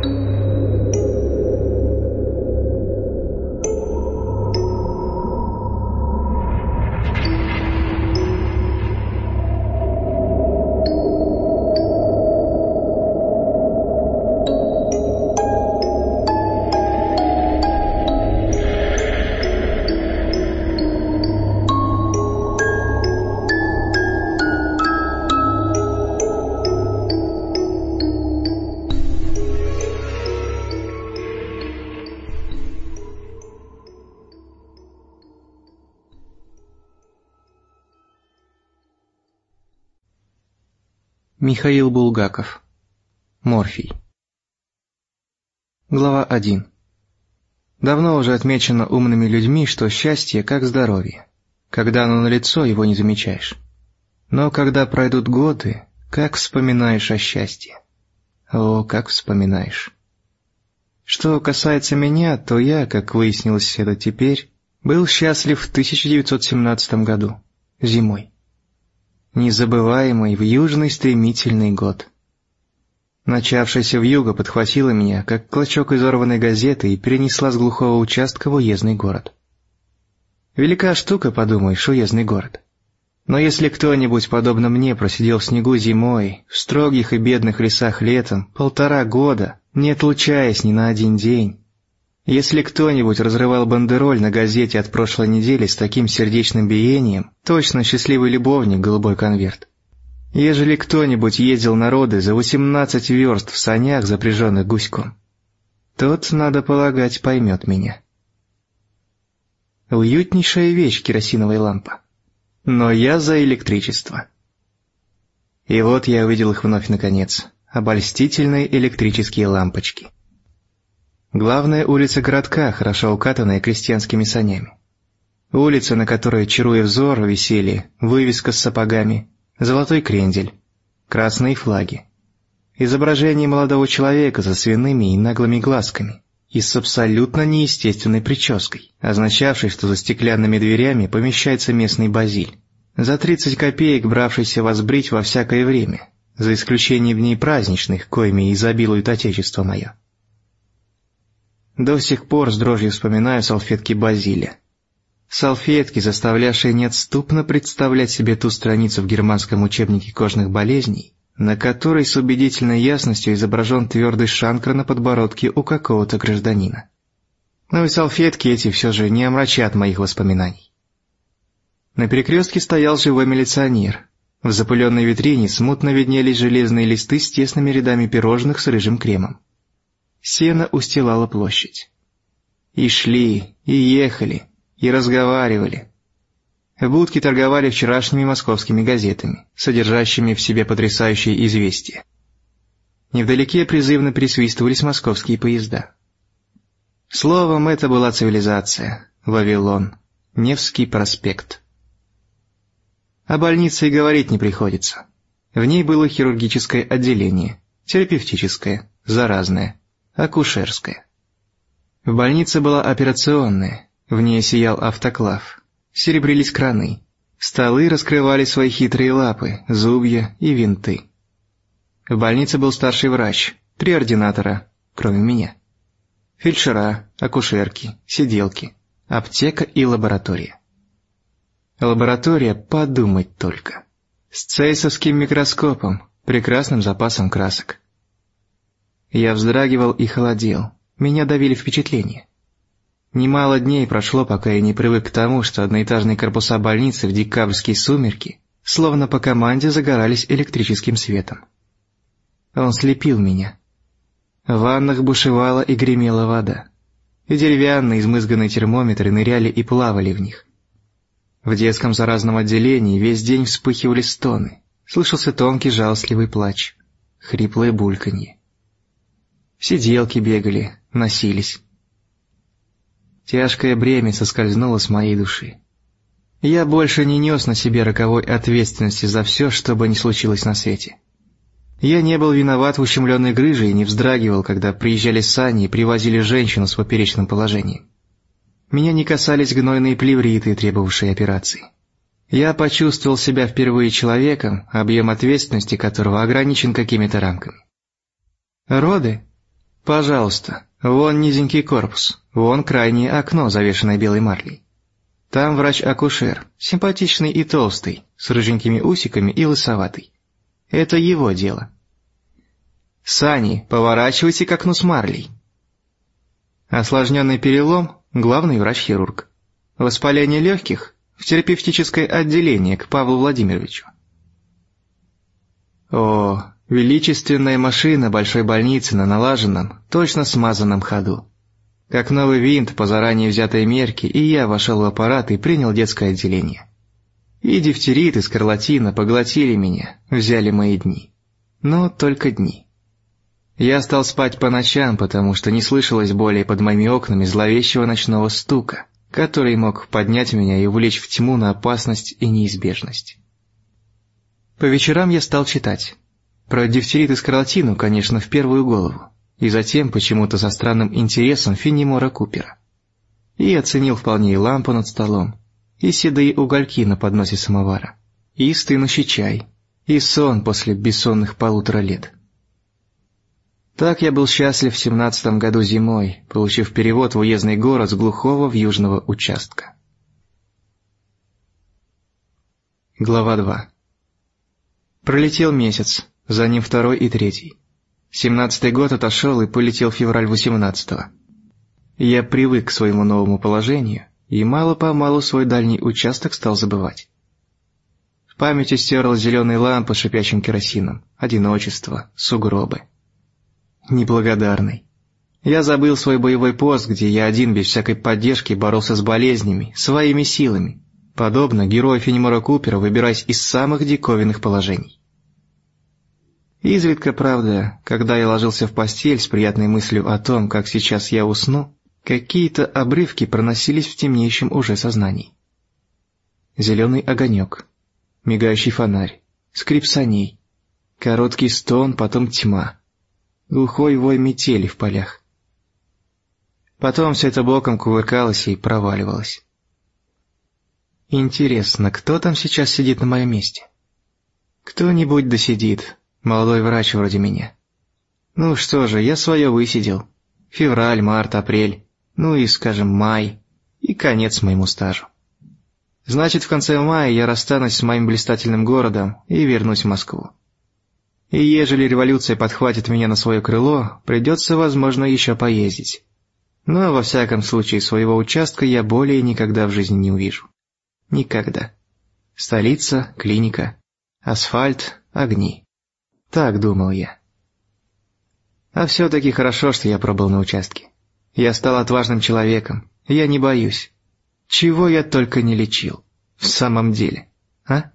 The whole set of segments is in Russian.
Михаил Булгаков. Морфий. Глава 1. Давно уже отмечено умными людьми, что счастье как здоровье. Когда оно налицо, его не замечаешь. Но когда пройдут годы, как вспоминаешь о счастье. О, как вспоминаешь. Что касается меня, то я, как выяснилось это теперь, был счастлив в 1917 году, зимой. Незабываемый вьюжный стремительный год. Начавшаяся вьюга подхватила меня, как клочок изорванной газеты, и перенесла с глухого участка в уездный город. Велика штука, подумаешь, уездный город. Но если кто-нибудь, подобно мне, просидел в снегу зимой, в строгих и бедных лесах летом, 1,5 года, не отлучаясь ни на один день, если кто-нибудь разрывал бандероль на газете от прошлой недели с таким сердечным биением, точно счастливый любовник, голубой конверт. Ежели кто-нибудь ездил на роды за 18 верст в санях, запряженных гуськом, тот, надо полагать, поймет меня. Уютнейшая вещь керосиновая лампа. Но я за электричество. И вот я увидел их вновь наконец, обольстительные электрические лампочки. Главная улица городка, хорошо укатанная крестьянскими санями. Улица, на которой, чаруя взор, висели вывеска с сапогами, золотой крендель, красные флаги, изображение молодого человека со свиными и наглыми глазками и с абсолютно неестественной прической, означавшей, что за стеклянными дверями помещается местный базиль, за 30 копеек бравшийся вас брить во всякое время, за исключением дней праздничных, коими изобилует отечество мое. До сих пор с дрожью вспоминаю салфетки Базиля. Салфетки, заставлявшие неотступно представлять себе ту страницу в германском учебнике кожных болезней, на которой с убедительной ясностью изображен твердый шанкр на подбородке у какого-то гражданина. Но и салфетки эти все же не омрачат моих воспоминаний. На перекрестке стоял живой милиционер. В запыленной витрине смутно виднелись железные листы с тесными рядами пирожных с рыжим кремом. Сено устилало площадь. И шли, и ехали, и разговаривали. В будке торговали вчерашними московскими газетами, содержащими в себе потрясающие известия. Невдалеке призывно присвистывались московские поезда. Словом, это была цивилизация, Вавилон, Невский проспект. О больнице и говорить не приходится. В ней было хирургическое отделение, терапевтическое, заразное, акушерская. В больнице была операционная, в ней сиял автоклав, серебрились краны, столы раскрывали свои хитрые лапы, зубья и винты. В больнице был старший врач, 3 ординатора, кроме меня. Фельдшера, акушерки, сиделки, аптека и лаборатория. Лаборатория, подумать только, с цейсовским микроскопом, прекрасным запасом красок. Я вздрагивал и холодел, меня давили впечатления. Немало дней прошло, пока я не привык к тому, что одноэтажные корпуса больницы в декабрьские сумерки, словно по команде, загорались электрическим светом. Он слепил меня. В ваннах бушевала и гремела вода, и деревянные измызганные термометры ныряли и плавали в них. В детском заразном отделении весь день вспыхивали стоны, слышался тонкий жалостливый плач, хриплое бульканье. Сиделки бегали, носились. Тяжкое бремя соскользнуло с моей души. Я больше не нес на себе роковой ответственности за все, что бы ни случилось на свете. Я не был виноват в ущемленной грыже и не вздрагивал, когда приезжали сани и привозили женщину с поперечным положением. Меня не касались гнойные плевриты, требовавшие операции. Я почувствовал себя впервые человеком, объем ответственности которого ограничен какими-то рамками. Роды? Пожалуйста, вон низенький корпус, вон крайнее окно, завешенное белой марлей. Там врач-акушер, симпатичный и толстый, с рыженькими усиками и лысоватый. Это его дело. Сани, поворачивайте к окну с марлей. Осложненный перелом – главный врач-хирург. Воспаление легких – в терапевтическое отделение к Павлу Владимировичу. О, величественная машина большой больницы на налаженном, точно смазанном ходу. Как новый винт по заранее взятой мерке, и я вошел в аппарат и принял детское отделение. И дифтерит, и скарлатина поглотили меня, взяли мои дни. Но только дни. Я стал спать по ночам, потому что не слышалось более под моими окнами зловещего ночного стука, который мог поднять меня и увлечь в тьму на опасность и неизбежность. По вечерам я стал читать. Про дифтерит и скарлатину, конечно, в первую голову, и затем почему-то со странным интересом Фенемора Купера. И оценил вполне и лампу над столом, и седые угольки на подносе самовара, и стынущий чай, и сон после бессонных 1,5 лет. Так я был счастлив в 17-м году зимой, получив перевод в уездный город с глухого в южного участка. Глава 2. Пролетел месяц, за ним 2-й и 3-й. 17-й год отошел и полетел февраль 18-го. Я привык к своему новому положению, и мало-помалу свой дальний участок стал забывать. В памяти стерлась зеленая лампа с шипящим керосином, одиночество, сугробы. Неблагодарный. Я забыл свой боевой пост, где я один без всякой поддержки боролся с болезнями, своими силами, подобно герою Фенемора Купера, выбираясь из самых диковинных положений. Изредка, правда, когда я ложился в постель с приятной мыслью о том, как сейчас я усну, какие-то обрывки проносились в темнейшем уже сознании. Зеленый огонек, мигающий фонарь, скрип саней, короткий стон, потом тьма, глухой вой метели в полях. Потом все это боком кувыркалось и проваливалось. Интересно, кто там сейчас сидит на моем месте? Кто-нибудь досидит, молодой врач вроде меня. Ну что же, я свое высидел. Февраль, март, апрель, ну и, скажем, май, и конец моему стажу. Значит, в конце мая я расстанусь с моим блистательным городом и вернусь в Москву. И ежели революция подхватит меня на свое крыло, придется, возможно, еще поездить. Но, во всяком случае, своего участка я более никогда в жизни не увижу. Никогда. Столица, клиника, асфальт, огни. Так думал я. А все-таки хорошо, что я пробыл на участке. Я стал отважным человеком, я не боюсь. Чего я только не лечил. В самом деле, а?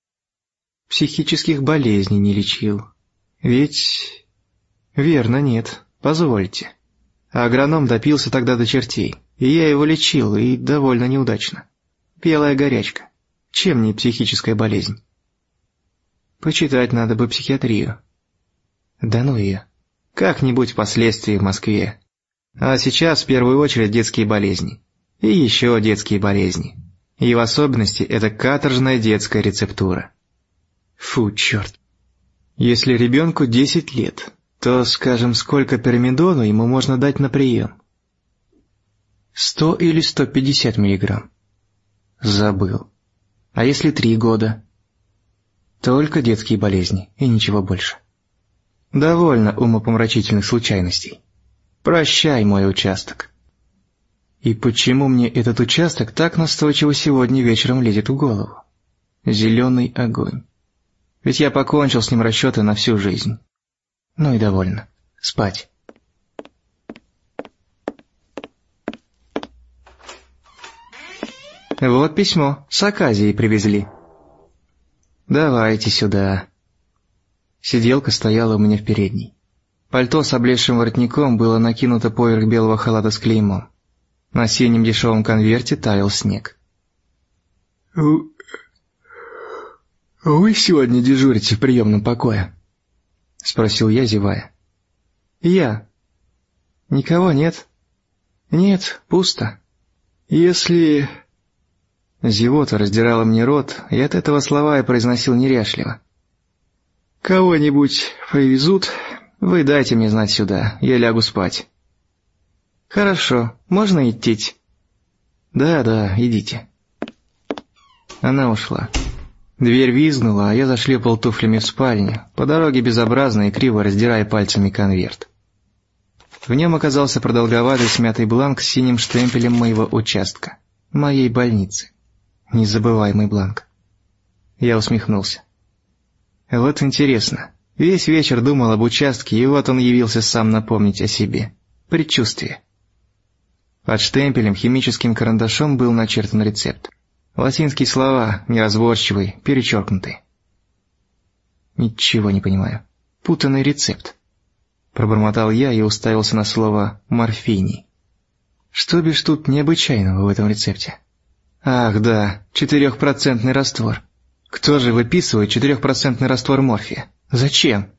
Психических болезней не лечил. Ведь... Верно, нет, позвольте. Агроном допился тогда до чертей, и я его лечил, и довольно неудачно. Белая горячка. Чем не психическая болезнь? Почитать надо бы психиатрию. Да ну ее. Как-нибудь впоследствии в Москве. А сейчас в первую очередь детские болезни. И еще детские болезни. И в особенности это каторжная детская рецептура. Фу, черт. Если ребенку 10 лет, то, скажем, сколько пирамидону ему можно дать на прием? 100 или 150 миллиграмм? Забыл. А если 3 года? Только детские болезни, и ничего больше. Довольно умопомрачительных случайностей. Прощай, мой участок. И почему мне этот участок так настойчиво сегодня вечером лезет в голову? Зеленый огонь. Ведь я покончил с ним расчеты на всю жизнь. Ну и довольно. Спать. Вот письмо. С Аказии привезли. Давайте сюда. Сиделка стояла у меня в передней. Пальто с облезшим воротником было накинуто поверх белого халата с клеймом. На синем дешевом конверте таял снег. «Вы сегодня дежурите в приемном покое?» — спросил я, зевая. «Я. Никого нет?» «Нет, пусто. Если...» Зевота раздирала мне рот, и от этого слова я произносил неряшливо. «Кого-нибудь повезут, Вы дайте мне знать сюда, я лягу спать». «Хорошо, можно идти?» «Да, идите». Она ушла. Дверь визгнула, а я зашлепал туфлями в спальню, по дороге безобразно и криво раздирая пальцами конверт. В нем оказался продолговатый смятый бланк с синим штемпелем моего участка, моей больницы. Незабываемый бланк. Я усмехнулся. Вот интересно, весь вечер думал об участке, и вот он явился сам напомнить о себе. Предчувствие. Под штемпелем химическим карандашом был начертан рецепт. Латинские слова, неразборчивые, перечеркнутые. Ничего не понимаю. Путанный рецепт. Пробормотал я и уставился на слово «морфиний». Что бишь тут необычайного в этом рецепте? Ах, да, 4% раствор. Кто же выписывает 4% раствор морфия? Зачем?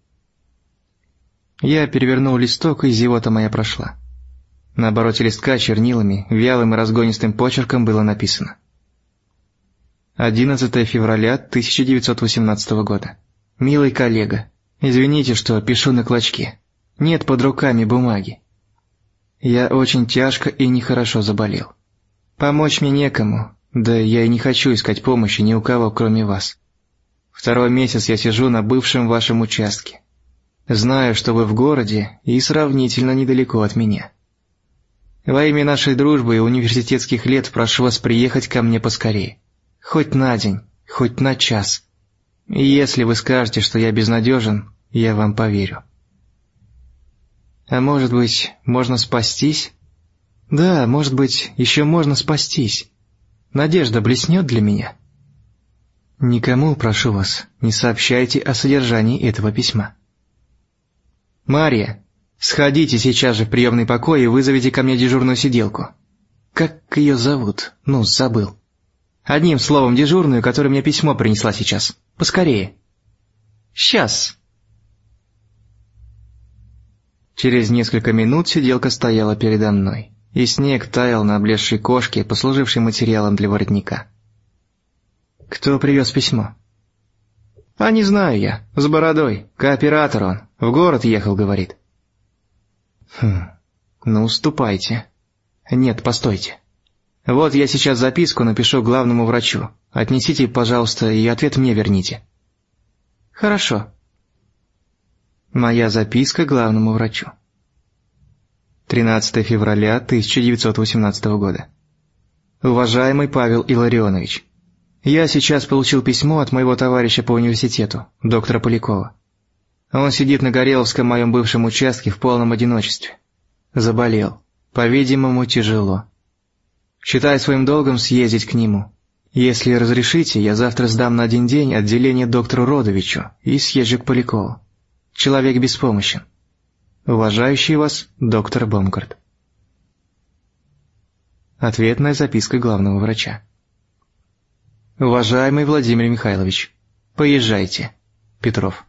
Я перевернул листок, и зевота моя прошла. На обороте листка чернилами, вялым и разгонистым почерком было написано: 11 февраля 1918 года. Милый коллега, извините, что пишу на клочке. Нет под руками бумаги. Я очень тяжко и нехорошо заболел. Помочь мне некому, да я и не хочу искать помощи ни у кого, кроме вас. 2-й месяц я сижу на бывшем вашем участке. Знаю, что вы в городе и сравнительно недалеко от меня. Во имя нашей дружбы и университетских лет прошу вас приехать ко мне поскорее. Хоть на день, хоть на час. И если вы скажете, что я безнадежен, я вам поверю. А может быть, можно спастись? Да, может быть, еще можно спастись. Надежда блеснет для меня. Никому, прошу вас, не сообщайте о содержании этого письма. Мария, сходите сейчас же в приемный покой и вызовите ко мне дежурную сиделку. Как ее зовут? Ну, забыл. Одним словом, дежурную, которая мне письмо принесла сейчас. Поскорее. Сейчас. Через несколько минут сиделка стояла передо мной, и снег таял на облезшей кошке, послужившей материалом для воротника. Кто привез письмо? А не знаю я, с бородой, кооператор он, в город ехал, говорит. Ну, ступайте. Нет, постойте. Вот я сейчас записку напишу главному врачу. Отнесите, пожалуйста, и ответ мне верните. Хорошо. Моя записка главному врачу. 13 февраля 1918 года. Уважаемый Павел Илларионович, я сейчас получил письмо от моего товарища по университету, доктора Полякова. Он сидит на Гореловском моем бывшем участке в полном одиночестве. Заболел. По-видимому, тяжело. Считаю своим долгом съездить к нему. Если разрешите, я завтра сдам на 1 день отделение доктору Родовичу и съезжу к Полякову. Человек беспомощен. Уважающий вас, доктор Бомкарт. Ответная записка главного врача. Уважаемый Владимир Михайлович, поезжайте. Петров.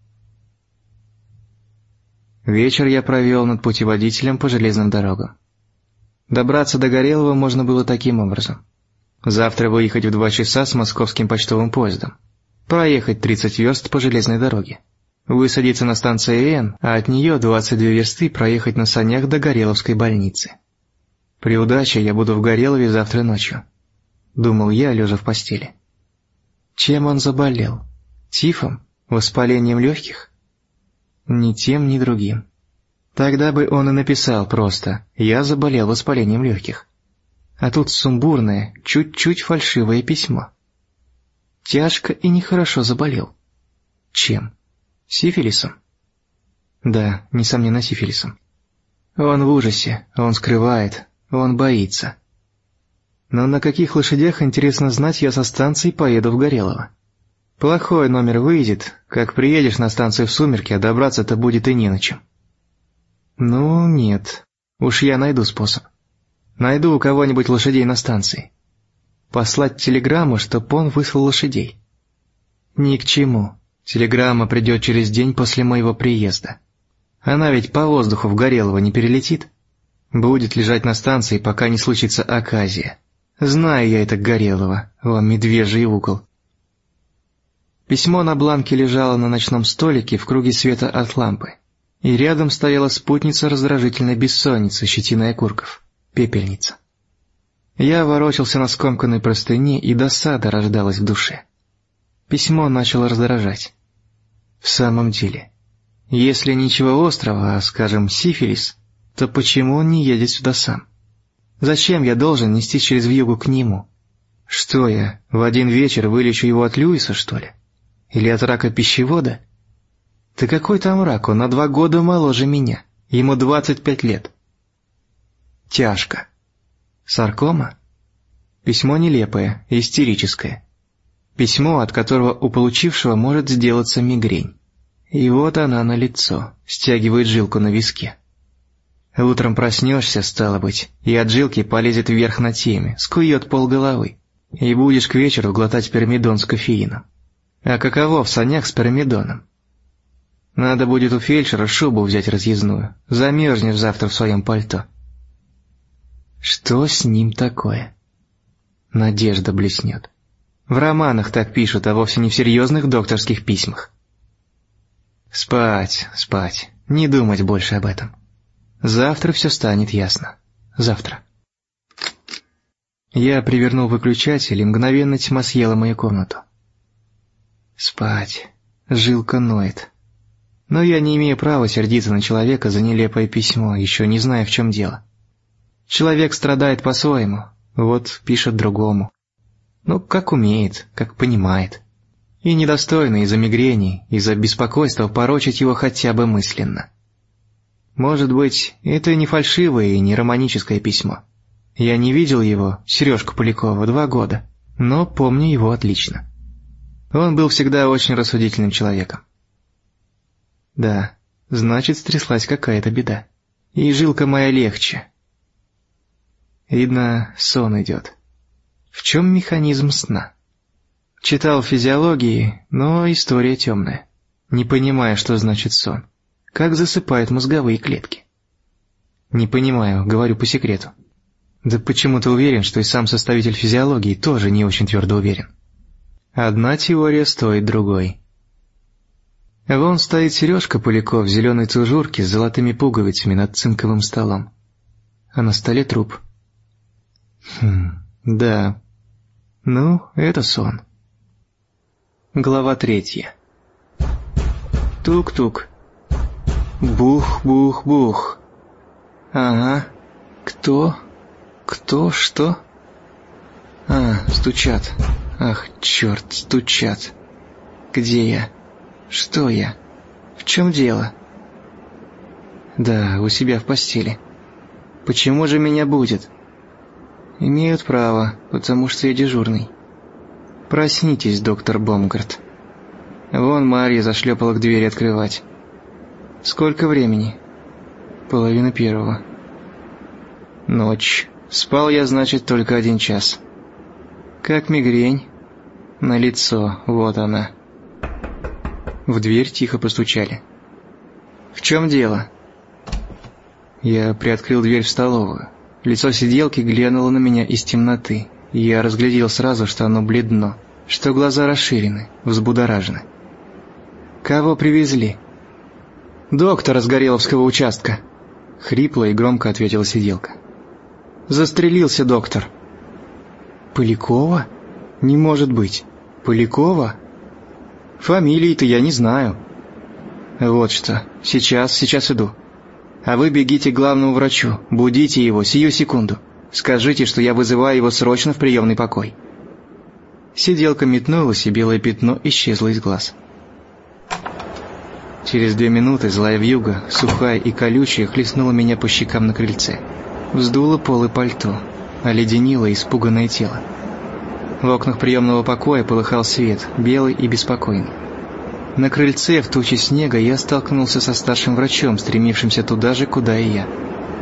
Вечер я провел над путеводителем по железным дорогам. Добраться до Горелого можно было таким образом. Завтра выехать в 2 часа с московским почтовым поездом. Проехать 30 верст по железной дороге. Высадиться на станции Н, а от нее 22 версты проехать на санях до Гореловской больницы. При удаче я буду в Горелове завтра ночью. Думал я, лежа в постели. Чем он заболел? Тифом? Воспалением легких? Ни тем, ни другим. Тогда бы он и написал просто «Я заболел воспалением легких». А тут сумбурное, чуть-чуть фальшивое письмо. Тяжко и нехорошо заболел. Чем? Сифилисом? Да, несомненно, сифилисом. Он в ужасе, он скрывает, он боится. Но на каких лошадях, интересно знать, я со станции поеду в Горелово? Плохой номер выйдет, как приедешь на станцию в сумерки, а добраться-то будет и не на чем. Ну, нет, уж я найду способ. Найду у кого-нибудь лошадей на станции. Послать телеграмму, чтоб он выслал лошадей. Ни к чему. Телеграмма придет через день после моего приезда. Она ведь по воздуху в Горелово не перелетит. Будет лежать на станции, пока не случится оказия. Знаю я это Горелово, о, медвежий угол. Письмо на бланке лежало на ночном столике в круге света от лампы. И рядом стояла спутница раздражительной бессонницы, щетиной окурков, пепельница. Я ворочался на скомканной простыне, и досада рождалась в душе. Письмо начало раздражать. В самом деле, если ничего острого, а, скажем, сифилис, то почему он не едет сюда сам? Зачем я должен нести через вьюгу к нему? Что я, в один вечер вылечу его от Льюиса, что ли? Или от рака пищевода? Да какой там рак, он на 2 года моложе меня, ему 25 лет. Тяжко. Саркома? Письмо нелепое, истерическое. Письмо, от которого у получившего может сделаться мигрень. И вот она налицо, стягивает жилку на виске. Утром проснешься, стало быть, и от жилки полезет вверх на теме, скует полголовы, и будешь к вечеру глотать пирамидон с кофеином. А каково в санях с пирамидоном? Надо будет у фельдшера шубу взять разъездную, замерзнешь завтра в своем пальто. Что с ним такое? Надежда блеснет. В романах так пишут, а вовсе не в серьезных докторских письмах. Спать, спать, не думать больше об этом. Завтра все станет ясно. Завтра. Я привернул выключатель, и мгновенно тьма съела мою комнату. Спать. Жилка ноет. Но я не имею права сердиться на человека за нелепое письмо, еще не зная, в чем дело. Человек страдает по-своему, вот пишет другому. Ну, как умеет, как понимает. И недостойно из-за мигрени, из-за беспокойства порочить его хотя бы мысленно. Может быть, это не фальшивое и не романическое письмо. Я не видел его, Сережку Полякова, 2 года, но помню его отлично. Он был всегда очень рассудительным человеком. Да, значит, стряслась какая-то беда. И жилка моя легче. Видно, сон идет. В чем механизм сна? Читал физиологии, но история темная. Не понимая, что значит сон. Как засыпают мозговые клетки. Не понимаю, говорю по секрету. Да почему-то уверен, что и сам составитель физиологии тоже не очень твердо уверен. Одна теория стоит другой. Вон стоит Сережка Поляков в зеленой тужурке с золотыми пуговицами над цинковым столом. А на столе труп. Да. Ну, это сон. Глава 3. Тук-тук. Бух-бух-бух. Ага. Кто? Кто? Что? Стучат. Ах, черт, стучат. Где я? Что я? В чем дело? Да, у себя в постели. Почему же меня будет? Имеют право, потому что я дежурный. Проснитесь, доктор Бомгард. Вон Марья зашлепала к двери открывать. Сколько времени? 1:30. Ночь. Спал я, значит, только 1 час. Как мигрень. Налицо, вот она. В дверь тихо постучали. В чем дело? Я приоткрыл дверь в столовую. Лицо сиделки глянуло на меня из темноты, и я разглядел сразу, что оно бледно, что глаза расширены, взбудоражены. Кого привезли? Доктора с Гореловского участка. Хрипло и громко ответила сиделка. Застрелился доктор. Полякова? Не может быть. Полякова? Фамилии-то я не знаю. Вот что, сейчас иду. А вы бегите к главному врачу, будите его сию секунду. Скажите, что я вызываю его срочно в приемный покой. Сиделка метнулась, и белое пятно исчезло из глаз. Через 2 минуты злая вьюга, сухая и колючая, хлестнула меня по щекам на крыльце. Вздула полы пальто, оледенило испуганное тело. В окнах приемного покоя полыхал свет, белый и беспокойный. На крыльце в туче снега я столкнулся со старшим врачом, стремившимся туда же, куда и я.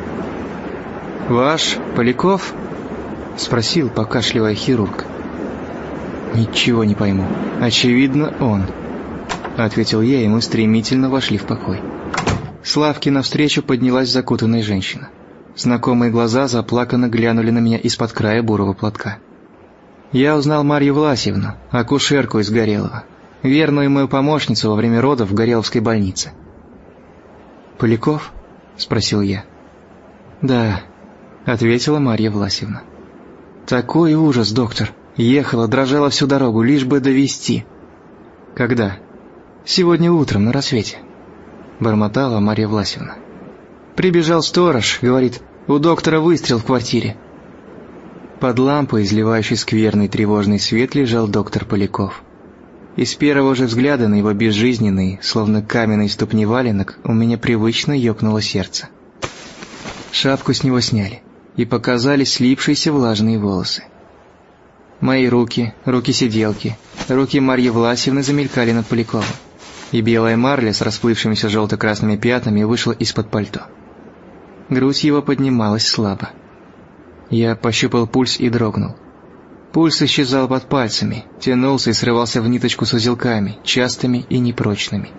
«Ваш Поляков?» — спросил, покашливая хирург. «Ничего не пойму. Очевидно, он», — ответил я, и мы стремительно вошли в покой. С лавки навстречу поднялась закутанная женщина. Знакомые глаза заплаканно глянули на меня из-под края бурого платка. Я узнал Марью Власьевну, акушерку из Горелого, верную мою помощницу во время родов в Гореловской больнице. «Поляков?» – спросил я. «Да», – ответила Марья Власьевна. «Такой ужас, доктор. Ехала, дрожала всю дорогу, лишь бы довезти». «Когда?» «Сегодня утром, на рассвете», – бормотала Марья Власьевна. «Прибежал сторож, говорит, у доктора выстрел в квартире». Под лампой, изливающей скверный тревожный свет, лежал доктор Поляков. И с первого же взгляда на его безжизненный, словно каменный ступни валенок, у меня привычно ёкнуло сердце. Шапку с него сняли, и показались слипшиеся влажные волосы. Мои руки, руки сиделки, руки Марьи Власьевны замелькали над Поляковым, и белая марля с расплывшимися желто-красными пятнами вышла из-под пальто. Грудь его поднималась слабо. Я пощупал пульс и дрогнул. Пульс исчезал под пальцами, тянулся и срывался в ниточку с узелками, частыми и непрочными.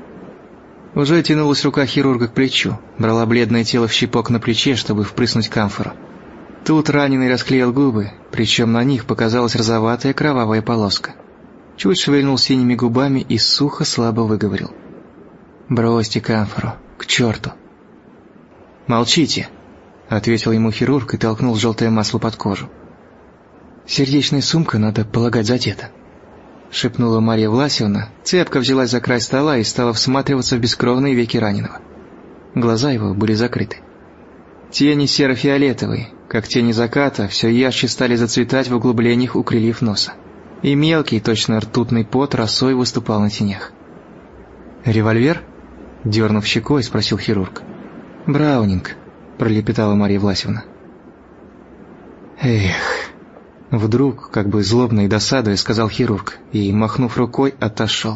Уже тянулась рука хирурга к плечу, брала бледное тело в щипок на плече, чтобы впрыснуть камфору. Тут раненый расклеил губы, причем на них показалась розоватая кровавая полоска. Чуть шевельнул синими губами и сухо слабо выговорил: «Бросьте камфору, к черту!» «Молчите!» — ответил ему хирург и толкнул желтое масло под кожу. «Сердечная сумка, надо полагать, задета», — шепнула Марья Власьевна, цепко взялась за край стола и стала всматриваться в бескровные веки раненого. Глаза его были закрыты. Тени серо-фиолетовые, как тени заката, все ярче стали зацветать в углублениях у крыльев носа, и мелкий, точно ртутный пот росой выступал на тенях. «Револьвер?» — дернув щекой, спросил хирург. «Браунинг», — пролепетала Марья Власьевна. «Эх...» Вдруг, как бы злобно и досадуя, сказал хирург, и, махнув рукой, отошел.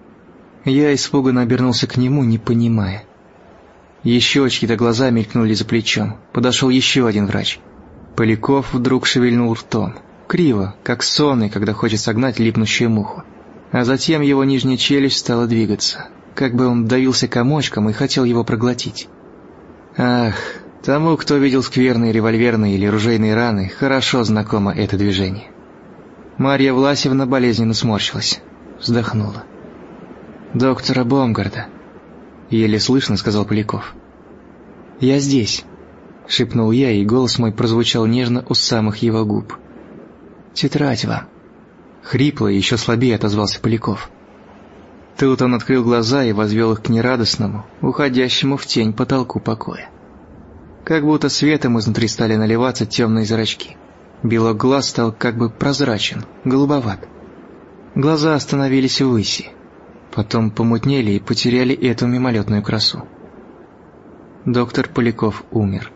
Я испуганно обернулся к нему, не понимая. Еще чьи-то глаза мелькнули за плечом. Подошел еще один врач. Поляков вдруг шевельнул ртом, криво, как сонный, когда хочет согнать липнущую муху. А затем его нижняя челюсть стала двигаться, как бы он давился комочком и хотел его проглотить. Ах... Тому, кто видел скверные револьверные или ружейные раны, хорошо знакомо это движение. Марья Власьевна болезненно сморщилась, вздохнула. «Доктора Бомгарда», — еле слышно сказал Поляков. «Я здесь», — шепнул я, и голос мой прозвучал нежно у самых его губ. «Тетрадь вам», — хрипло и еще слабее отозвался Поляков. Тут он открыл глаза и возвел их к нерадостному, уходящему в тень потолку покоя. Как будто светом изнутри стали наливаться темные зрачки. Белок глаз стал как бы прозрачен, голубоват. Глаза остановились ввыси, потом помутнели и потеряли эту мимолетную красу. Доктор Поляков умер.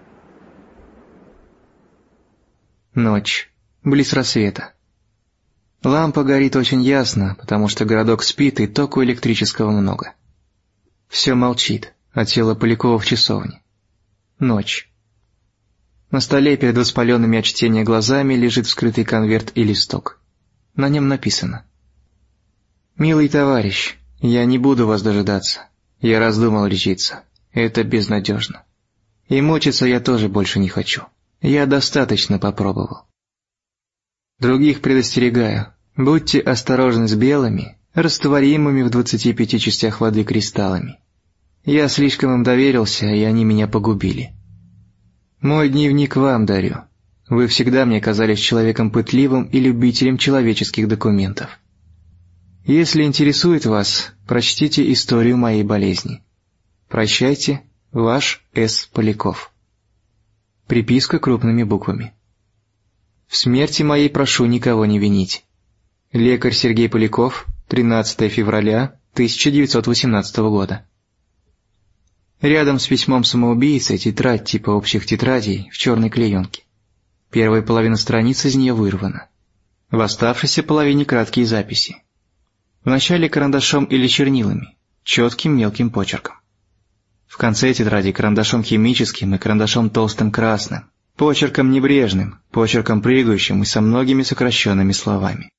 Ночь, близ рассвета. Лампа горит очень ясно, потому что городок спит и току электрического много. Все молчит, а тело Полякова в часовне. Ночь. На столе перед воспаленными от чтения глазами лежит вскрытый конверт и листок. На нем написано: «Милый товарищ, я не буду вас дожидаться. Я раздумал лечиться. Это безнадежно. И мучиться я тоже больше не хочу. Я достаточно попробовал. Других предостерегаю, будьте осторожны с белыми, растворимыми в 25 частях воды кристаллами. Я слишком им доверился, и они меня погубили. Мой дневник вам дарю. Вы всегда мне казались человеком пытливым и любителем человеческих документов. Если интересует вас, прочтите историю моей болезни. Прощайте, ваш С. Поляков». Приписка крупными буквами. «В смерти моей прошу никого не винить. Лекарь Сергей Поляков, 13 февраля 1918 года». Рядом с письмом самоубийцы тетрадь типа общих тетрадей в черной клеенке. Первая половина страниц из нее вырвана. В оставшейся половине краткие записи. Вначале карандашом или чернилами, четким мелким почерком. В конце тетради карандашом химическим и карандашом толстым красным, почерком небрежным, почерком прыгающим и со многими сокращенными словами.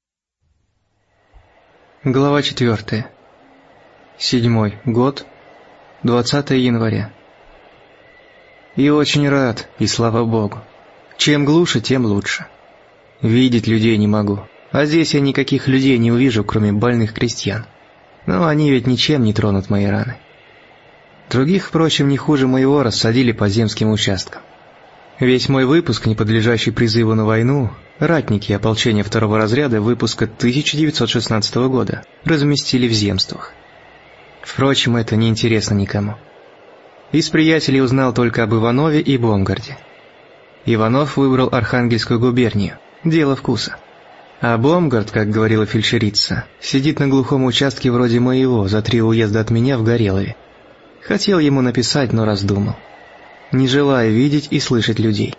Глава 4. 7 год. 20 января. И очень рад, и слава Богу. Чем глуше, тем лучше. Видеть людей не могу, а здесь я никаких людей не увижу, кроме больных крестьян. Но они ведь ничем не тронут мои раны. Других, впрочем, не хуже моего, рассадили по земским участкам. Весь мой выпуск, не подлежащий призыву на войну, ратники ополчения второго разряда выпуска 1916 года, разместили в земствах. Впрочем, это не интересно никому. Из приятелей узнал только об Иванове и Бомгарде. Иванов выбрал Архангельскую губернию, дело вкуса. А Бомгард, как говорила фельдшерица, сидит на глухом участке вроде моего, за 3 уезда от меня в Горелове. Хотел ему написать, но раздумал. Не желая видеть и слышать людей.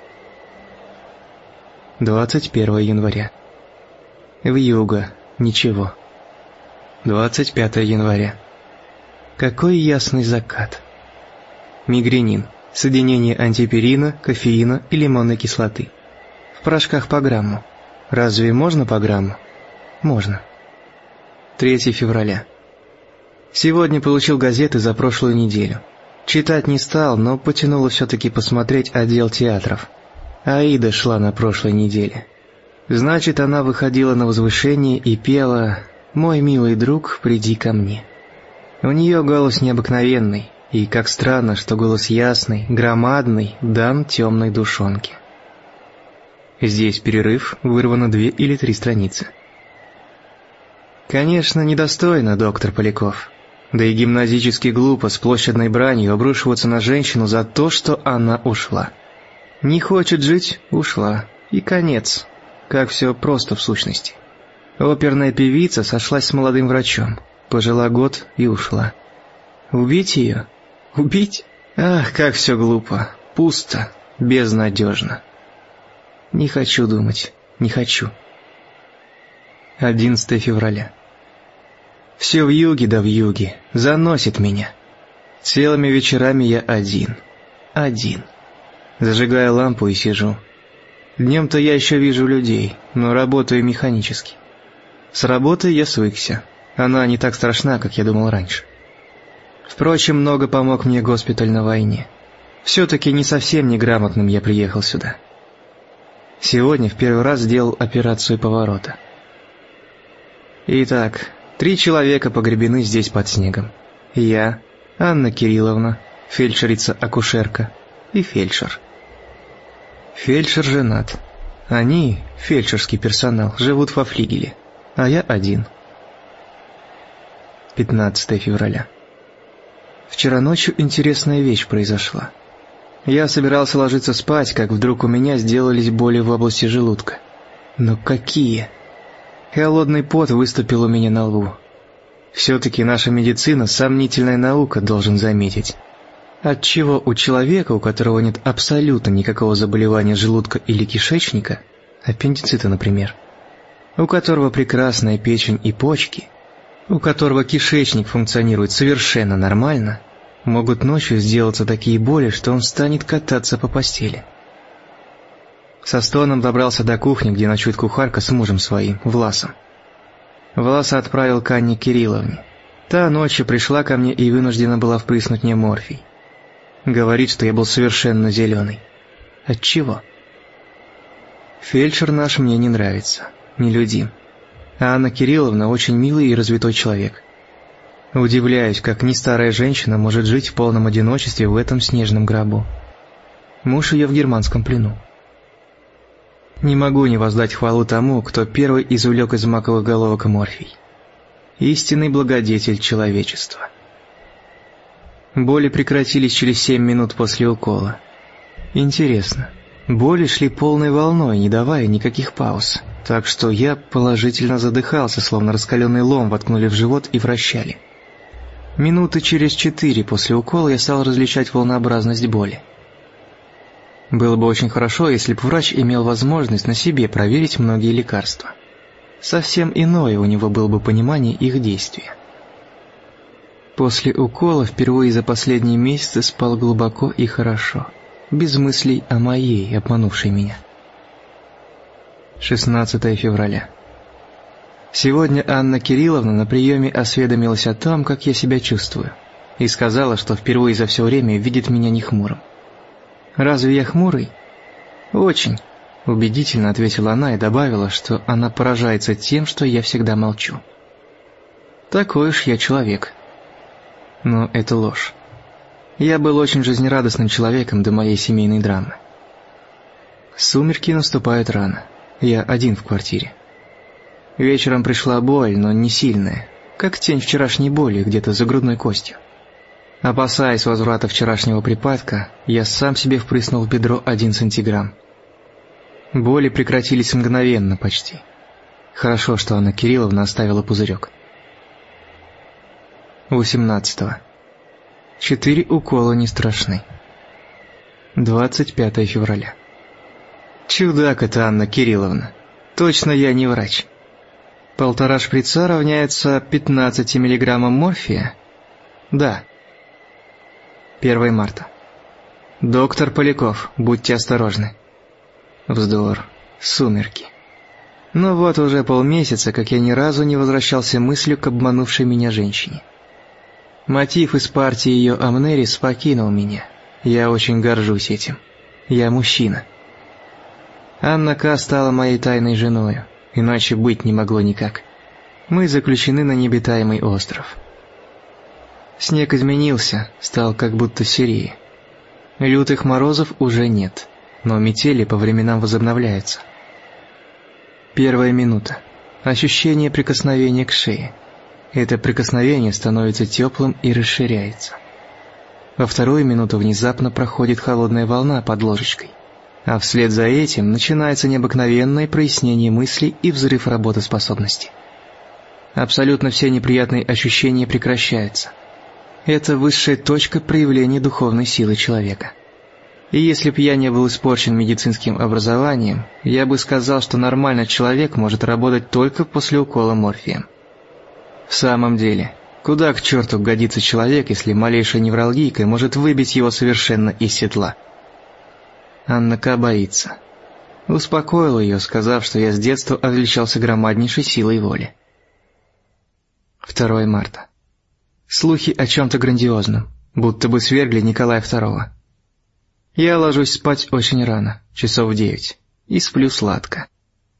21 января. Вьюга. Ничего. 25 января. Какой ясный закат. Мигренин. Соединение антиперина, кофеина и лимонной кислоты. В порошках по грамму. Разве можно по грамму? Можно. 3 февраля. Сегодня получил газеты за прошлую неделю. Читать не стал, но потянуло все-таки посмотреть отдел театров. Аида шла на прошлой неделе. Значит, она выходила на возвышение и пела «Мой милый друг, приди ко мне». У нее голос необыкновенный, и как странно, что голос ясный, громадный, дан темной душонке. Здесь перерыв, вырвано 2 или 3 страницы. Конечно, недостойно, доктор Поляков. Да и гимназически глупо с площадной бранью обрушиваться на женщину за то, что она ушла. Не хочет жить – ушла. И конец. Как все просто в сущности. Оперная певица сошлась с молодым врачом. Пожила год и ушла. Убить ее? Убить? Ах, как все глупо. Пусто. Безнадежно. Не хочу думать. Не хочу. 11 февраля. Все в юге да в юге. Заносит меня. Целыми вечерами я один. Один. Зажигаю лампу и сижу. Днем-то я еще вижу людей, но работаю механически. С работой я свыкся. Она не так страшна, как я думал раньше. Впрочем, много помог мне госпиталь на войне. Все-таки не совсем неграмотным я приехал сюда. Сегодня в первый раз сделал операцию поворота. Итак, 3 человека погребены здесь под снегом. Я, Анна Кирилловна, фельдшерица-акушерка и фельдшер. Фельдшер женат. Они, фельдшерский персонал, живут во флигеле, а я один. 15 февраля. Вчера ночью интересная вещь произошла. Я собирался ложиться спать, как вдруг у меня сделались боли в области желудка. Но какие! Холодный пот выступил у меня на лбу. Все-таки наша медицина — сомнительная наука, должен заметить. Отчего у человека, у которого нет абсолютно никакого заболевания желудка или кишечника, аппендицита, например, у которого прекрасная печень и почки, у которого кишечник функционирует совершенно нормально, могут ночью сделаться такие боли, что он станет кататься по постели. Со стоном добрался до кухни, где ночует кухарка с мужем своим, Власом. Власа отправил к Анне Кирилловне. Та ночью пришла ко мне и вынуждена была впрыснуть мне морфий. Говорит, что я был совершенно зеленый. Отчего? Фельдшер наш мне не нравится, нелюдим. А Анна Кирилловна очень милый и развитой человек. Удивляюсь, как не старая женщина может жить в полном одиночестве в этом снежном гробу. Муж ее в германском плену. Не могу не воздать хвалу тому, кто первый извлек из маковых головок морфий. Истинный благодетель человечества. Боли прекратились через 7 минут после укола. Интересно, боли шли полной волной, не давая никаких пауз, так что я положительно задыхался, словно раскаленный лом воткнули в живот и вращали. Минуты через 4 после укола я стал различать волнообразность боли. Было бы очень хорошо, если бы врач имел возможность на себе проверить многие лекарства. Совсем иное у него было бы понимание их действия. После укола впервые за последние месяцы спал глубоко и хорошо, без мыслей о моей, обманувшей меня. 16 февраля. Сегодня Анна Кирилловна на приеме осведомилась о том, как я себя чувствую, и сказала, что впервые за все время видит меня не хмурым. «Разве я хмурый?» «Очень», — убедительно ответила она и добавила, что она поражается тем, что я всегда молчу. «Такой уж я человек». Но это ложь. Я был очень жизнерадостным человеком до моей семейной драмы. Сумерки наступают рано. Я один в квартире. Вечером пришла боль, но не сильная, как тень вчерашней боли где-то за грудной костью. Опасаясь возврата вчерашнего припадка, я сам себе впрыснул в бедро 1 сантиграмм. Боли прекратились мгновенно почти. Хорошо, что Анна Кирилловна оставила пузырек. 18. 4 укола не страшны. 25 февраля. Чудак это Анна Кирилловна. Точно я не врач. 1,5 шприца равняется 15 миллиграммам морфия? Да. 1 марта. Доктор Поляков, будьте осторожны. Вздор. Сумерки. Но вот уже полмесяца, как я ни разу не возвращался мыслью к обманувшей меня женщине. Мотив из партии ее Амнерис покинул меня. Я очень горжусь этим. Я мужчина. Анна К. стала моей тайной женою, иначе быть не могло никак. Мы заключены на необитаемый остров. Снег изменился, стал как будто серее. Лютых морозов уже нет, но метели по временам возобновляются. 1 минута. Ощущение прикосновения к шее. Это прикосновение становится теплым и расширяется. Во 2 минуту внезапно проходит холодная волна под ложечкой, а вслед за этим начинается необыкновенное прояснение мыслей и взрыв работоспособности. Абсолютно все неприятные ощущения прекращаются. Это высшая точка проявления духовной силы человека. И если б я не был испорчен медицинским образованием, я бы сказал, что нормальный человек может работать только после укола морфием. В самом деле, куда к черту годится человек, если малейшая невралгийка может выбить его совершенно из седла? Анна К. боится. Успокоил ее, сказав, что я с детства отличался громаднейшей силой воли. 2 марта. Слухи о чем-то грандиозном, будто бы свергли Николая II. Я ложусь спать очень рано, часов в 9, и сплю сладко.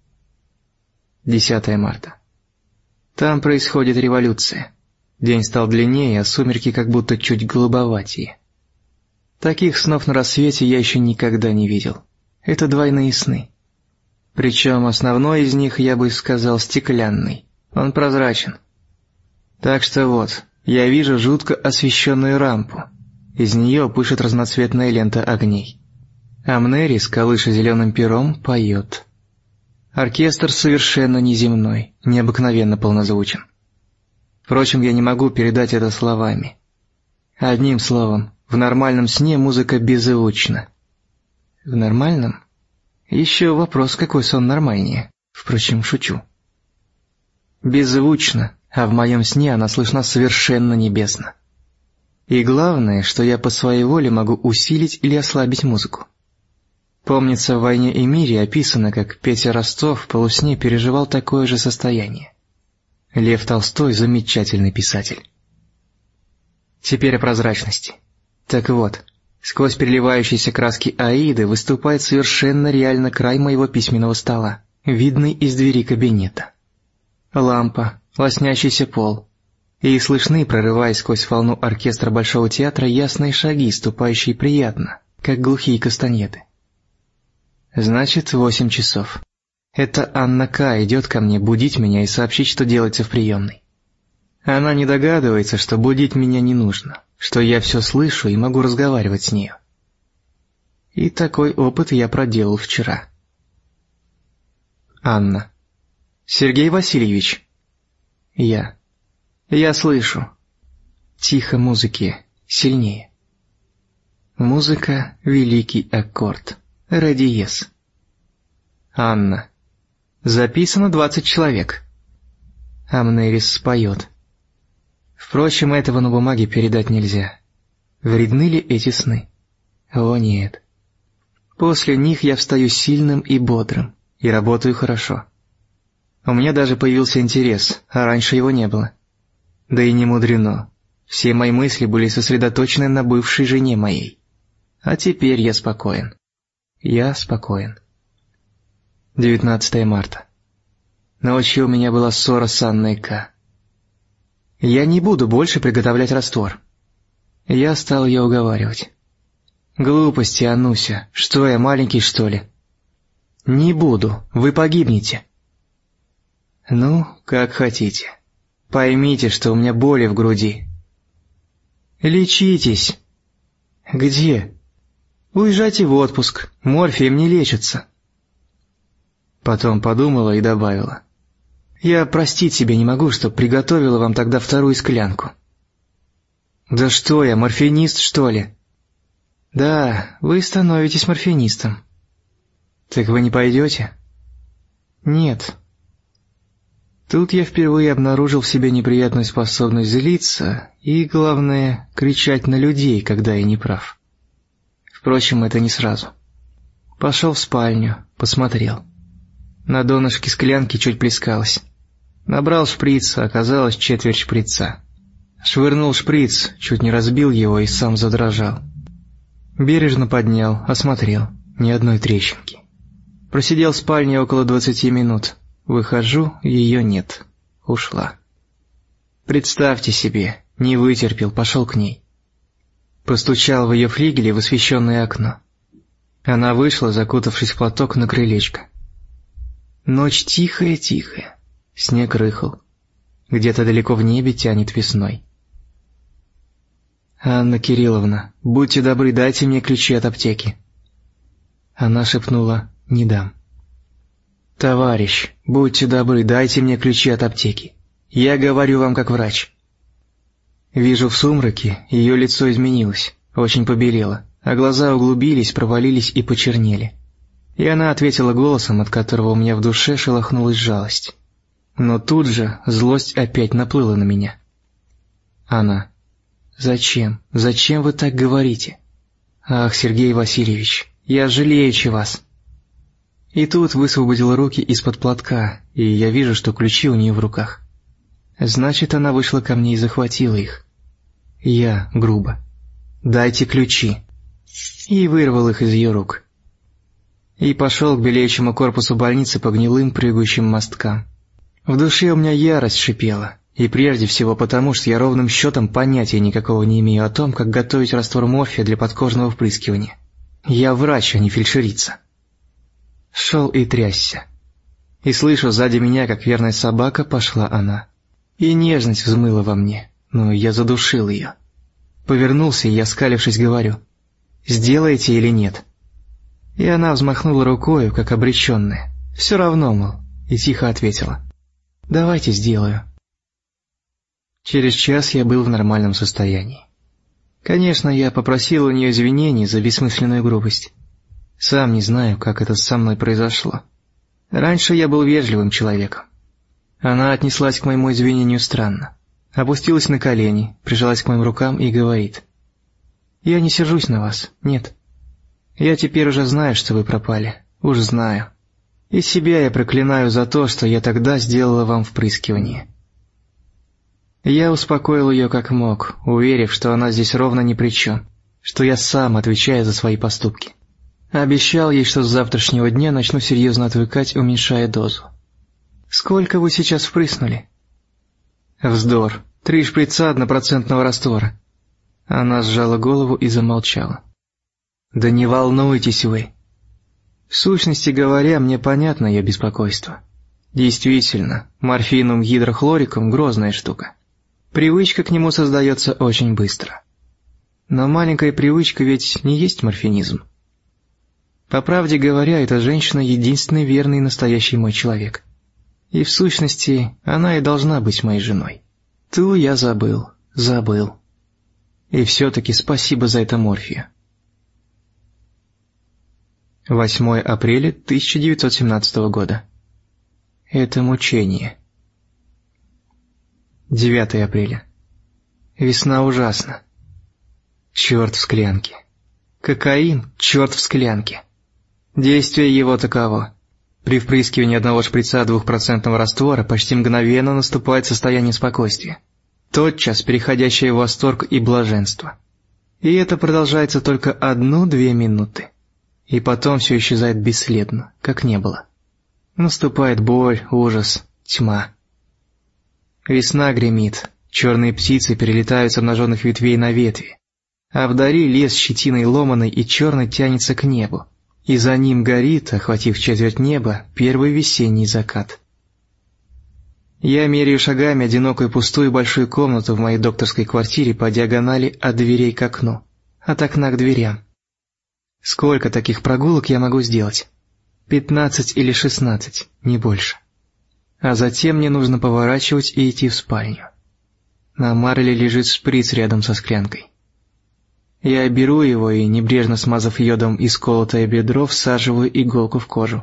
10 марта. Там происходит революция. День стал длиннее, а сумерки как будто чуть голубоватее. Таких снов на рассвете я еще никогда не видел. Это двойные сны. Причем основной из них, я бы сказал, стеклянный. Он прозрачен. Так что вот, я вижу жутко освещенную рампу. Из нее пышет разноцветная лента огней. Амнерис, колыша зеленым пером, поет. Оркестр совершенно неземной, необыкновенно полнозвучен. Впрочем, я не могу передать это словами. Одним словом, в нормальном сне музыка беззвучна. В нормальном? Еще вопрос, какой сон нормальнее. Впрочем, шучу. Беззвучно, а в моем сне она слышна совершенно небесно. И главное, что я по своей воле могу усилить или ослабить музыку. Помнится, в «Войне и мире» описано, как Петя Ростов в полусне переживал такое же состояние. Лев Толстой – замечательный писатель. Теперь о прозрачности. Так вот, сквозь переливающиеся краски Аиды выступает совершенно реально край моего письменного стола, видный из двери кабинета. Лампа, лоснящийся пол. И слышны, прорываясь сквозь волну оркестра Большого театра, ясные шаги, ступающие приятно, как глухие кастаньеты. Значит, 8 часов. Это Анна К. идет ко мне будить меня и сообщить, что делается в приемной. Она не догадывается, что будить меня не нужно, что я все слышу и могу разговаривать с нею. И такой опыт я проделал вчера. Анна. Сергей Васильевич. Я слышу. Тихо музыки, сильнее. Музыка — великий аккорд. Ре диез. Анна. Записано 20 человек. Амнерис споет. Впрочем, этого на бумаге передать нельзя. Вредны ли эти сны? О, нет. После них я встаю сильным и бодрым, и работаю хорошо. У меня даже появился интерес, а раньше его не было. Да и не мудрено. Все мои мысли были сосредоточены на бывшей жене моей. А теперь я спокоен. Я спокоен. 19 марта. Ночью у меня была ссора с Анной К. Я не буду больше приготовлять раствор. Я стал ее уговаривать. «Глупости, Ануся, что я, маленький, что ли?» «Не буду, вы погибнете». «Ну, как хотите. Поймите, что у меня боли в груди». «Лечитесь». «Где?» «Уезжайте в отпуск, морфием не лечится». Потом подумала и добавила. «Я простить себе не могу, что приготовила вам тогда вторую склянку». «Да что я, морфинист, что ли?» «Да, вы становитесь морфинистом». «Так вы не пойдете?» «Нет». Тут я впервые обнаружил в себе неприятную способность злиться и, главное, кричать на людей, когда я не прав. Впрочем, это не сразу. Пошел в спальню, посмотрел. На донышке склянки чуть плескалось. Набрал шприц, оказалось четверть шприца. Швырнул шприц, чуть не разбил его и сам задрожал. Бережно поднял, осмотрел, ни одной трещинки. Просидел в спальне около 20 минут. Выхожу, ее нет. Ушла. Представьте себе, не вытерпел, пошел к ней. Постучал в ее флигеле в освещенное окно. Она вышла, закутавшись в платок, на крылечко. Ночь тихая-тихая, снег рыхл. Где-то далеко в небе тянет весной. «Анна Кирилловна, будьте добры, дайте мне ключи от аптеки». Она шепнула: «Не дам». «Товарищ, будьте добры, дайте мне ключи от аптеки. Я говорю вам как врач». Вижу в сумраке, ее лицо изменилось, очень побелело, а глаза углубились, провалились и почернели. И она ответила голосом, от которого у меня в душе шелохнулась жалость. Но тут же злость опять наплыла на меня. Она: «Зачем? Зачем вы так говорите? Ах, Сергей Васильевич, я жалеючи вас». И тут высвободила руки из-под платка, и я вижу, что ключи у нее в руках. Значит, она вышла ко мне и захватила их. Я грубо: «Дайте ключи». И вырвал их из ее рук. И пошел к белеющему корпусу больницы по гнилым прыгающим мосткам. В душе у меня ярость шипела, и прежде всего потому, что я ровным счетом понятия никакого не имею о том, как готовить раствор морфия для подкожного впрыскивания. Я врач, а не фельдшерица. Шел и трясся. И слышу сзади меня, как верная собака, пошла она. И нежность взмыла во мне, но я задушил ее. Повернулся, и я, скалившись, говорю: «Сделаете или нет?» И она взмахнула рукою, как обреченная. «Все равно, мол», и тихо ответила: «Давайте сделаю». Через час я был в нормальном состоянии. Конечно, я попросил у нее извинений за бессмысленную грубость. Сам не знаю, как это со мной произошло. Раньше я был вежливым человеком. Она отнеслась к моему извинению странно. Опустилась на колени, прижалась к моим рукам и говорит: «Я не сержусь на вас, нет. Я теперь уже знаю, что вы пропали, уж знаю. И себя я проклинаю за то, что я тогда сделала вам впрыскивание». Я успокоил ее как мог, уверив, что она здесь ровно ни при чем, что я сам отвечаю за свои поступки. Обещал ей, что с завтрашнего дня начну серьезно отвыкать, уменьшая дозу. «Сколько вы сейчас впрыснули?» «Вздор, 3 шприца 1% раствора». Она сжала голову и замолчала. «Да не волнуйтесь вы». В сущности говоря, мне понятно ее беспокойство. Действительно, морфином гидрохлориком грозная штука. Привычка к нему создается очень быстро. Но маленькая привычка ведь не есть морфинизм. По правде говоря, эта женщина единственный верный и настоящий мой человек. И в сущности, она и должна быть моей женой. Ту я забыл. И все-таки спасибо за это морфию. 8 апреля 1917 года. Это мучение. 9 апреля. Весна ужасна. Черт в склянке. Кокаин, черт в склянке. Действие его таково. При впрыскивании одного шприца 2% раствора почти мгновенно наступает состояние спокойствия, тотчас переходящее в восторг и блаженство. И это продолжается только 1-2 минуты. И потом все исчезает бесследно, как не было. Наступает боль, ужас, тьма. Весна гремит, черные птицы перелетают с обнаженных ветвей на ветви. А вдали лес щетиной ломаной и черной тянется к небу, и за ним горит, охватив четверть неба, первый весенний закат. Я меряю шагами одинокую пустую большую комнату в моей докторской квартире по диагонали от дверей к окну, от окна к дверям. Сколько таких прогулок я могу сделать? 15 или 16, не больше. А затем мне нужно поворачивать и идти в спальню. На марле лежит шприц рядом со склянкой. Я беру его и, небрежно смазав йодом исколотое бедро, всаживаю иголку в кожу.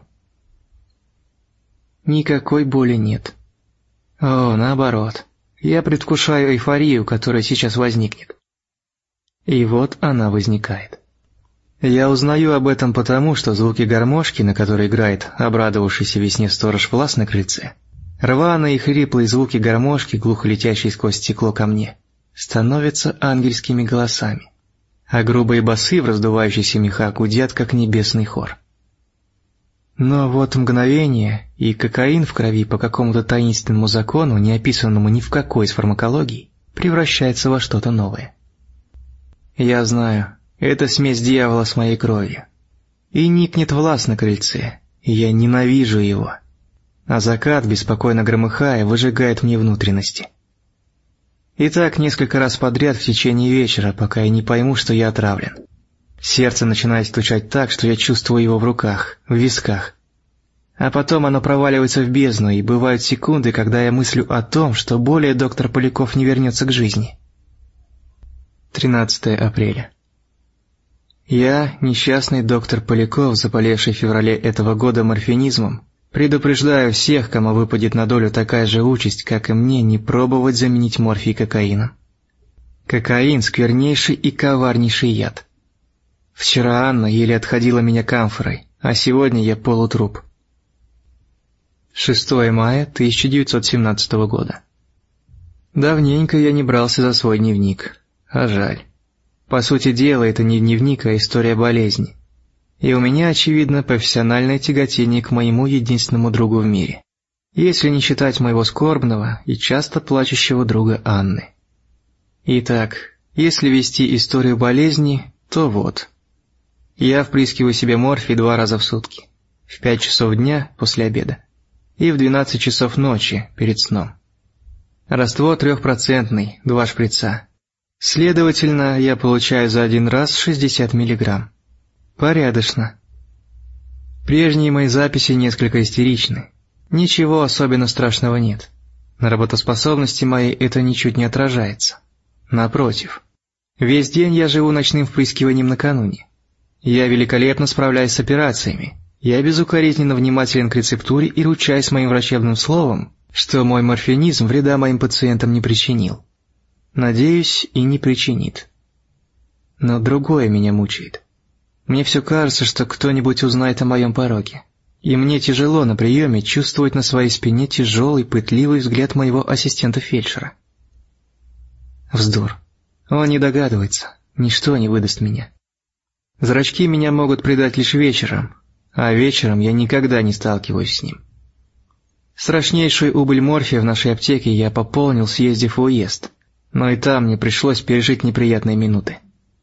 Никакой боли нет. О, наоборот. Я предвкушаю эйфорию, которая сейчас возникнет. И вот она возникает. Я узнаю об этом потому, что звуки гармошки, на которой играет обрадовавшийся весне сторож Влас на крыльце, рваные и хриплые звуки гармошки, глухо летящие сквозь стекло ко мне, становятся ангельскими голосами, а грубые басы в раздувающейся мехах гудят, как небесный хор. Но вот мгновение, и кокаин в крови по какому-то таинственному закону, не описанному ни в какой из фармакологий, превращается во что-то новое. Я знаю, это смесь дьявола с моей кровью. И никнет Влас на крыльце, и я ненавижу его. А закат, беспокойно громыхая, выжигает мне внутренности. И так несколько раз подряд в течение вечера, пока я не пойму, что я отравлен. Сердце начинает стучать так, что я чувствую его в руках, в висках. А потом оно проваливается в бездну, и бывают секунды, когда я мыслю о том, что более доктор Поляков не вернется к жизни. 13 апреля. Я, несчастный доктор Поляков, заболевший в феврале этого года морфинизмом, предупреждаю всех, кому выпадет на долю такая же участь, как и мне, не пробовать заменить морфий кокаином. Кокаин – сквернейший и коварнейший яд. Вчера Анна еле отходила меня камфорой, а сегодня я полутруп. 6 мая 1917 года. Давненько я не брался за свой дневник, а жаль. По сути дела, это не дневник, а история болезни. И у меня, очевидно, профессиональное тяготение к моему единственному другу в мире, если не считать моего скорбного и часто плачущего друга Анны. Итак, если вести историю болезни, то вот. Я впрыскиваю себе морфий 2 раза в сутки, в 5 часов дня после обеда и в 12 часов ночи перед сном. Раствор 3%, 2 шприца. Следовательно, я получаю за один раз 60 мг. Порядочно. Прежние мои записи несколько истеричны. Ничего особенно страшного нет. На работоспособности моей это ничуть не отражается. Напротив. Весь день я живу ночным впрыскиванием накануне. Я великолепно справляюсь с операциями. Я безукоризненно внимателен к рецептуре и ручаюсь моим врачебным словом, что мой морфинизм вреда моим пациентам не причинил. Надеюсь, и не причинит. Но другое меня мучает. Мне все кажется, что кто-нибудь узнает о моем пороке. И мне тяжело на приеме чувствовать на своей спине тяжелый, пытливый взгляд моего ассистента-фельдшера. Вздор. Он не догадывается, ничто не выдаст меня. Зрачки меня могут предать лишь вечером, а вечером я никогда не сталкиваюсь с ним. Страшнейшую убыль морфия в нашей аптеке я пополнил, съездив в уезд, но и там мне пришлось пережить неприятные минуты.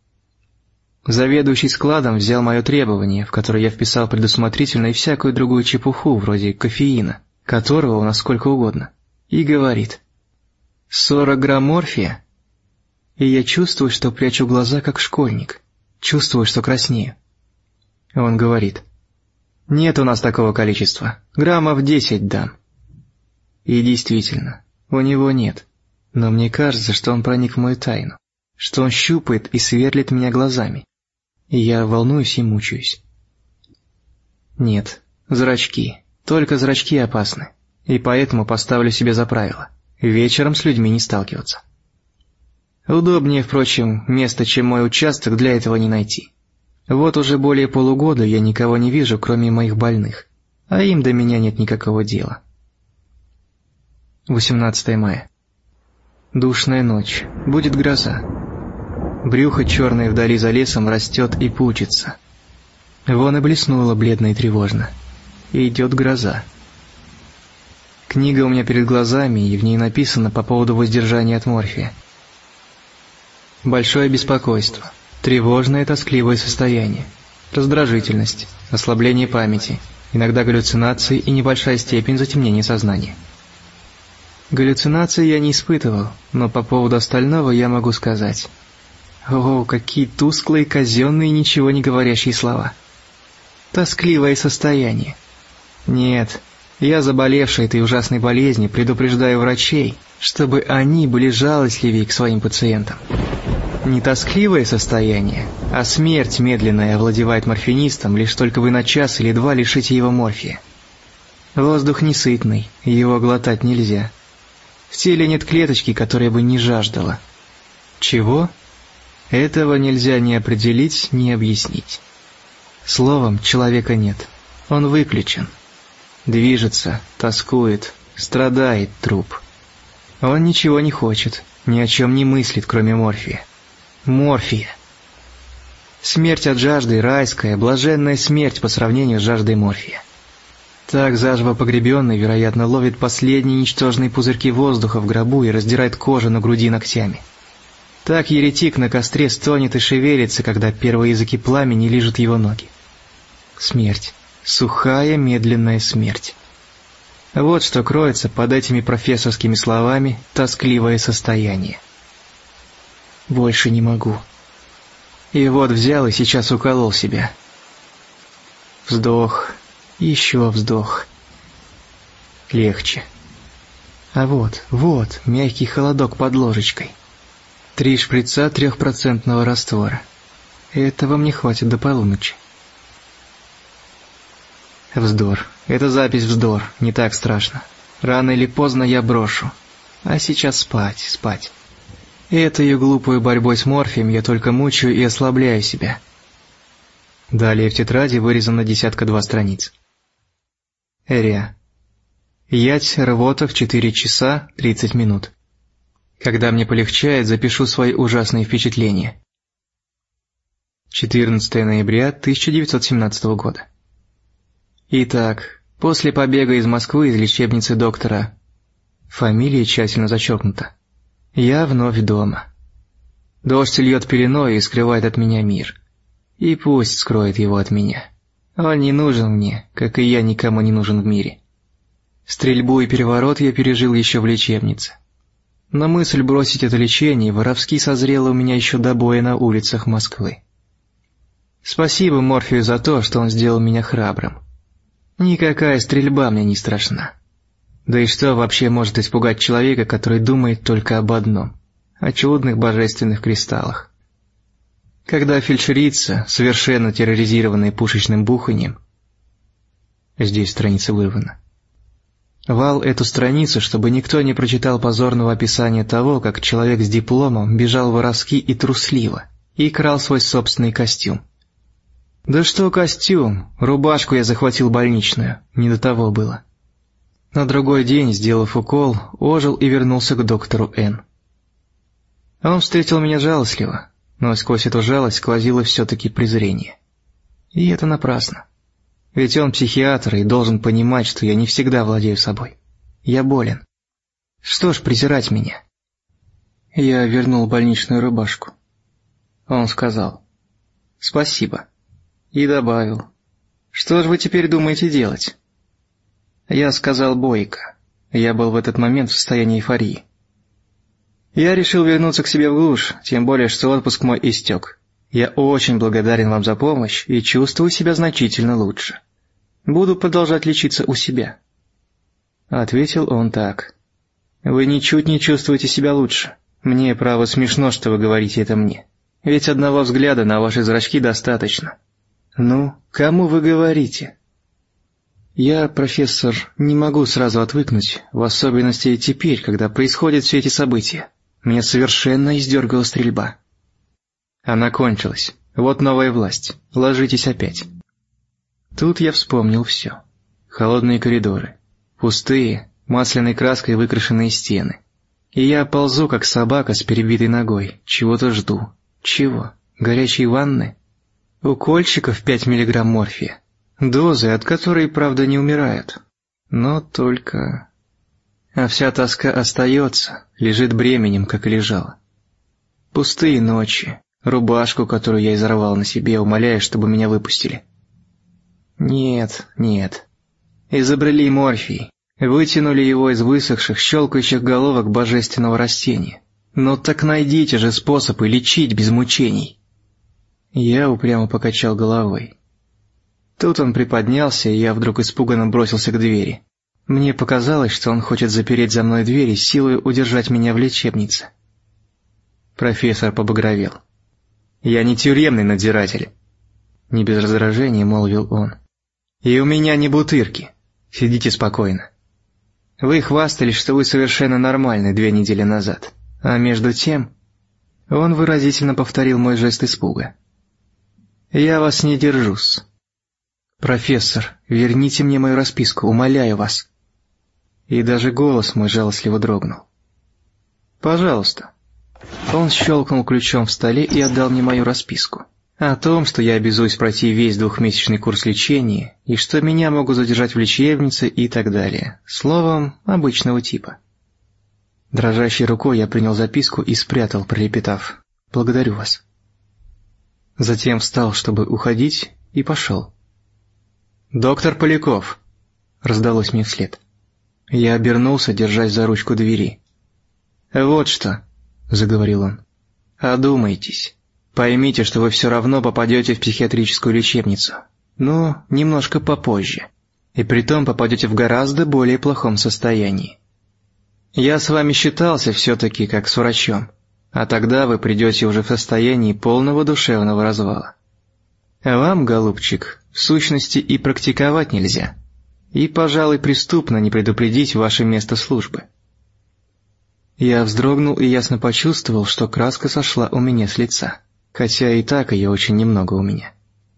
Заведующий складом взял мое требование, в которое я вписал предусмотрительно и всякую другую чепуху, вроде кофеина, которого у нас сколько угодно, и говорит: 40 грамм морфия? И я чувствую, что прячу глаза, как школьник, чувствую, что краснею. Он говорит: нет у нас такого количества, граммов 10 дам. И действительно, у него нет, но мне кажется, что он проник в мою тайну, что он щупает и сверлит меня глазами, и я волнуюсь и мучаюсь. Нет, зрачки, только зрачки опасны, и поэтому поставлю себе за правило вечером с людьми не сталкиваться. Удобнее, впрочем, место, чем мой участок, для этого не найти. Вот уже более полугода я никого не вижу, кроме моих больных, а им до меня нет никакого дела. 18 мая. Душная ночь, будет гроза. Брюхо черное вдали за лесом растет и пучится. Вон и блеснуло бледно и тревожно. И идет гроза. Книга у меня перед глазами, и в ней написано по поводу воздержания от морфия. большое беспокойство, тревожное тоскливое состояние, раздражительность, ослабление памяти, иногда галлюцинации и небольшая степень затемнения сознания. Галлюцинации я не испытывал, но по поводу остального я могу сказать. О, какие тусклые, казенные, ничего не говорящие слова. Тоскливое состояние. Нет, я, заболевший этой ужасной болезнью, предупреждаю врачей, чтобы они были жалостливее к своим пациентам. Не тоскливое состояние, а смерть медленная овладевает морфинистом, лишь только вы на час или два лишите его морфия. Воздух несытный, его глотать нельзя. В теле нет клеточки, которая бы не жаждала. Чего? Этого нельзя ни определить, ни объяснить. Словом, человека нет, он выключен. Движется, тоскует, страдает труп. Он ничего не хочет, ни о чем не мыслит, кроме морфия. Морфия. Смерть от жажды райская, блаженная смерть по сравнению с жаждой морфия. Так заживо погребенный, вероятно, ловит последние ничтожные пузырьки воздуха в гробу и раздирает кожу на груди ногтями. Так еретик на костре стонет и шевелится, когда первые языки пламени лижут его ноги. Смерть. Сухая, медленная смерть. Вот что кроется под этими профессорскими словами «тоскливое состояние». Больше не могу. И вот взял и сейчас уколол себя. Вздох, еще вздох. Легче. А вот, мягкий холодок под ложечкой. 3 шприца 3% раствора. Этого мне хватит до полуночи. Вздор. Это запись вздор, не так страшно. Рано или поздно я брошу. А сейчас спать. Этой глупой борьбой с морфием я только мучаю и ослабляю себя. Далее в тетради вырезано 10-2 страниц. Эрия. Ять, рвота в 4 часа 30 минут. Когда мне полегчает, запишу свои ужасные впечатления. 14 ноября 1917 года. Итак, после побега из Москвы из лечебницы доктора... Фамилия тщательно зачеркнута. Я вновь дома. Дождь льет пеленой и скрывает от меня мир. И пусть скроет его от меня. Он не нужен мне, как и я никому не нужен в мире. Стрельбу и переворот я пережил еще в лечебнице. Но мысль бросить это лечение воровски созрела у меня еще до боя на улицах Москвы. Спасибо Морфию за то, что он сделал меня храбрым. Никакая стрельба мне не страшна. Да и что вообще может испугать человека, который думает только об одном – о чудных божественных кристаллах? Когда фельдшерица, совершенно терроризированная пушечным буханием, здесь страница вырвана, вал эту страницу, чтобы никто не прочитал позорного описания того, как человек с дипломом бежал воровски и трусливо, и крал свой собственный костюм. Да что костюм, рубашку я захватил больничную, не до того было. На другой день, сделав укол, ожил и вернулся к доктору Н. Он встретил меня жалостливо, но сквозь эту жалость сквозило все-таки презрение. И это напрасно. Ведь он психиатр и должен понимать, что я не всегда владею собой. Я болен. Что ж презирать меня? Я вернул больничную рубашку. Он сказал: «Спасибо». И добавил: «Что же вы теперь думаете делать?» Я сказал бойко. Я был в этот момент в состоянии эйфории. Я решил вернуться к себе в глушь, тем более, что отпуск мой истек. Я очень благодарен вам за помощь и чувствую себя значительно лучше. Буду продолжать лечиться у себя. Ответил он так: «Вы ничуть не чувствуете себя лучше. Мне, право, смешно, что вы говорите это мне. Ведь одного взгляда на ваши зрачки достаточно. Ну, кому вы говорите?» Я, профессор, не могу сразу отвыкнуть, в особенности теперь, когда происходят все эти события. Меня совершенно издергала стрельба. Она кончилась. Вот новая власть. Ложитесь опять. Тут я вспомнил все. Холодные коридоры. Пустые, масляной краской выкрашенные стены. И я ползу, как собака с перебитой ногой. Чего-то жду. Чего? Горячей ванны? Укольчиков 5 миллиграмм морфия. Дозы, от которой, правда, не умирают. Но только... А вся тоска остается, лежит бременем, как и лежала. Пустые ночи, рубашку, которую я изорвал на себе, умоляя, чтобы меня выпустили. Нет, нет. Изобрели морфий, вытянули его из высохших, щелкающих головок божественного растения. Но так найдите же способы лечить без мучений. Я упрямо покачал головой. Тут он приподнялся, и я вдруг испуганно бросился к двери. Мне показалось, что он хочет запереть за мной дверь и силой удержать меня в лечебнице. Профессор побагровел. «Я не тюремный надзиратель», — не без раздражения молвил он. «И у меня не бутырки. Сидите спокойно. Вы хвастались, что вы совершенно нормальны 2 недели назад. А между тем...» Он выразительно повторил мой жест испуга. «Я вас не держусь. Профессор, верните мне мою расписку, умоляю вас». И даже голос мой жалостливо дрогнул. «Пожалуйста». Он щелкнул ключом в столе и отдал мне мою расписку. О том, что я обязуюсь пройти весь 2-месячный курс лечения, и что меня могут задержать в лечебнице и так далее. Словом, обычного типа. Дрожащей рукой я принял записку и спрятал, пролепетав: «Благодарю вас». Затем встал, чтобы уходить, и пошел. «Доктор Поляков!» — раздалось мне вслед. Я обернулся, держась за ручку двери. «Вот что», — заговорил он, — «одумайтесь. Поймите, что вы все равно попадете в психиатрическую лечебницу. Ну, немножко попозже. И притом попадете в гораздо более плохом состоянии. Я с вами считался все-таки как с врачом, а тогда вы придете уже в состоянии полного душевного развала. А вам, голубчик, в сущности и практиковать нельзя. И, пожалуй, преступно не предупредить ваше место службы». Я вздрогнул и ясно почувствовал, что краска сошла у меня с лица, хотя и так ее очень немного у меня.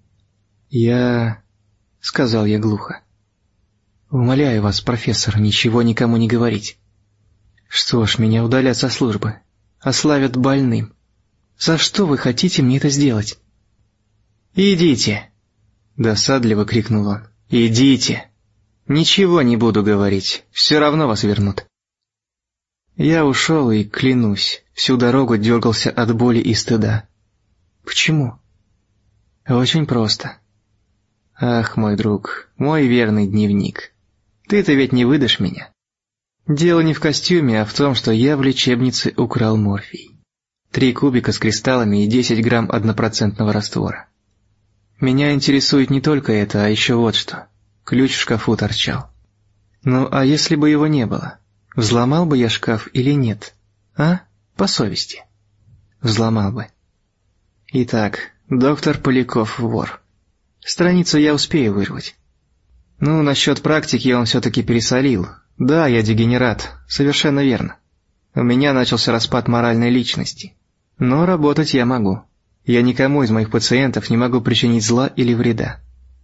«Я...» — сказал я глухо. «Умоляю вас, профессор, ничего никому не говорить. Что ж, меня удалят со службы, ославят больным. За что вы хотите мне это сделать?» «Идите!» — досадливо крикнул он. «Идите! Ничего не буду говорить, все равно вас вернут». Я ушел и, клянусь, всю дорогу дергался от боли и стыда. Почему? Очень просто. Ах, мой друг, мой верный дневник, ты-то ведь не выдашь меня. Дело не в костюме, а в том, что я в лечебнице украл морфий. 3 кубика с кристаллами и 10 грамм 1% раствора. Меня интересует не только это, а еще вот что. Ключ в шкафу торчал. Ну, а если бы его не было? Взломал бы я шкаф или нет? А? По совести. Взломал бы. Итак, доктор Поляков вор. Страницу я успею вырвать. Ну, насчет практики он все-таки пересолил. Да, я дегенерат, совершенно верно. У меня начался распад моральной личности. Но работать я могу. Я никому из моих пациентов не могу причинить зла или вреда.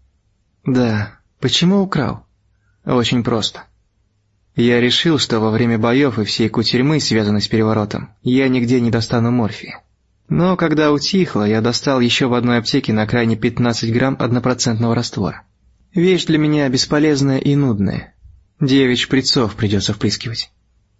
Да, почему украл? Очень просто. Я решил, что во время боев и всей кутерьмы, связанной с переворотом, я нигде не достану морфия. Но когда утихло, я достал еще в одной аптеке на окраине 15 грамм 1% раствора. Вещь для меня бесполезная и нудная. 9 шприцов придется впрыскивать.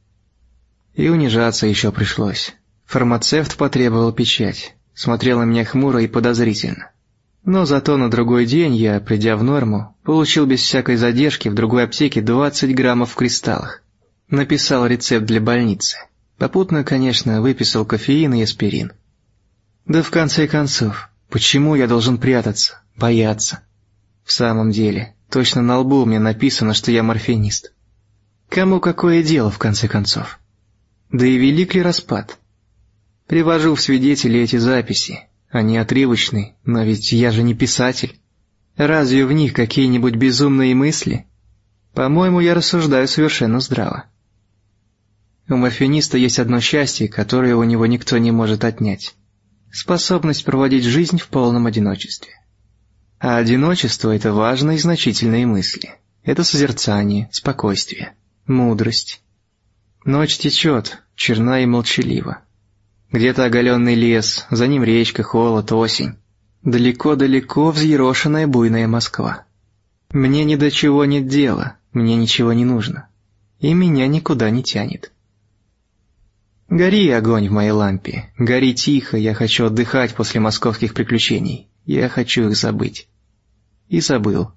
И унижаться еще пришлось. Фармацевт потребовал печать, смотрел на меня хмуро и подозрительно. Но зато на другой день я, придя в норму, получил без всякой задержки в другой аптеке 20 граммов в кристаллах. Написал рецепт для больницы. Попутно, конечно, выписал кофеин и аспирин. Да в конце концов, почему я должен прятаться, бояться? В самом деле, точно на лбу у меня написано, что я морфинист. Кому какое дело, в конце концов? Да и велик ли распад? Привожу в свидетели эти записи. Они отрывочны, но ведь я же не писатель. Разве в них какие-нибудь безумные мысли? По-моему, я рассуждаю совершенно здраво. У морфиниста есть одно счастье, которое у него никто не может отнять. Способность проводить жизнь в полном одиночестве. А одиночество – это важные и значительные мысли. Это созерцание, спокойствие, мудрость. Ночь течет, черна и молчалива. Где-то оголенный лес, за ним речка, холод, осень. Далеко-далеко взъерошенная буйная Москва. Мне ни до чего нет дела, мне ничего не нужно. И меня никуда не тянет. Гори, огонь в моей лампе, гори тихо, я хочу отдыхать после московских приключений. Я хочу их забыть. И забыл.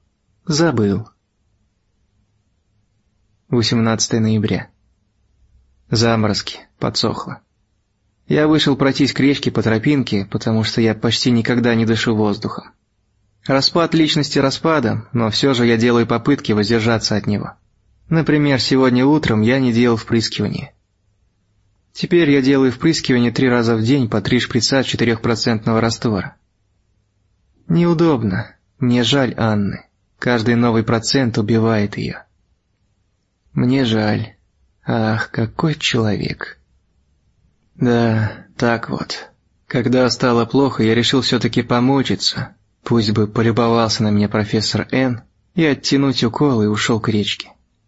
18 ноября. Заморозки, подсохло. Я вышел пройтись к речке по тропинке, потому что я почти никогда не дышу воздухом. Распад личности распадом, но все же я делаю попытки воздержаться от него. Например, сегодня утром я не делал впрыскивания. Теперь я делаю впрыскивание 3 раза в день по 3 шприца 4% раствора. Неудобно. Мне жаль Анны. Каждый новый процент убивает ее. Мне жаль. Ах, какой человек. Да, так вот. Когда стало плохо, я решил все-таки помучиться. Пусть бы полюбовался на меня профессор Н. И оттянуть укол и ушел к речке.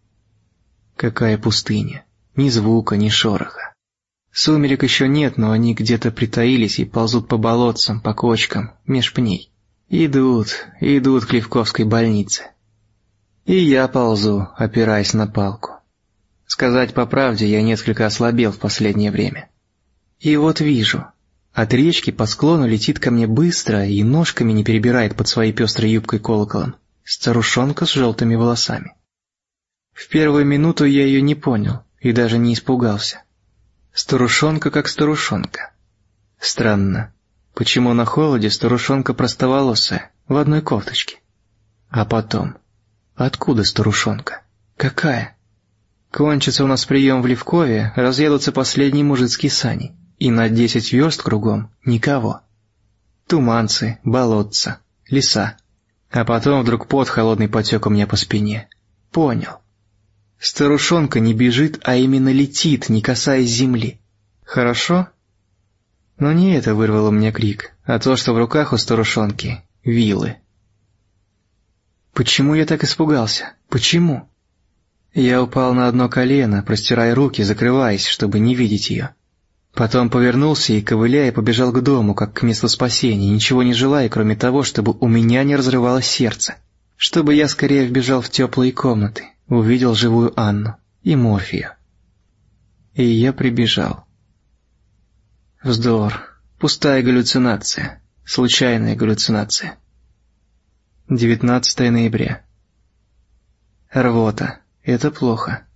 Какая пустыня. Ни звука, ни шороха. Сумерек еще нет, но они где-то притаились и ползут по болотцам, по кочкам, меж пней. Идут к Левковской больнице. И я ползу, опираясь на палку. Сказать по правде, я несколько ослабел в последнее время. И вот вижу, от речки по склону летит ко мне быстро и ножками не перебирает под своей пестрой юбкой колоколом старушонка с желтыми волосами. В первую минуту я ее не понял и даже не испугался. Старушонка как старушонка. Странно, почему на холоде старушонка простоволосая, в одной кофточке? А потом, откуда старушонка? Какая? Кончится у нас прием в Левкове, разъедутся последние мужицкие сани, и на 10 верст кругом никого. Туманцы, болотца, леса. А потом вдруг пот холодный потек у меня по спине. Понял. Старушонка не бежит, а именно летит, не касаясь земли. Хорошо? Но не это вырвало мне крик, а то, что в руках у старушонки вилы. Почему я так испугался? Почему? Я упал на одно колено, простирая руки, закрываясь, чтобы не видеть ее. Потом повернулся и, ковыляя, побежал к дому, как к месту спасения, ничего не желая, кроме того, чтобы у меня не разрывалось сердце, чтобы я скорее вбежал в теплые комнаты, увидел живую Анну и Морфию. И я прибежал. Вздор, пустая галлюцинация, случайная галлюцинация. 19 ноября. Рвота, это плохо.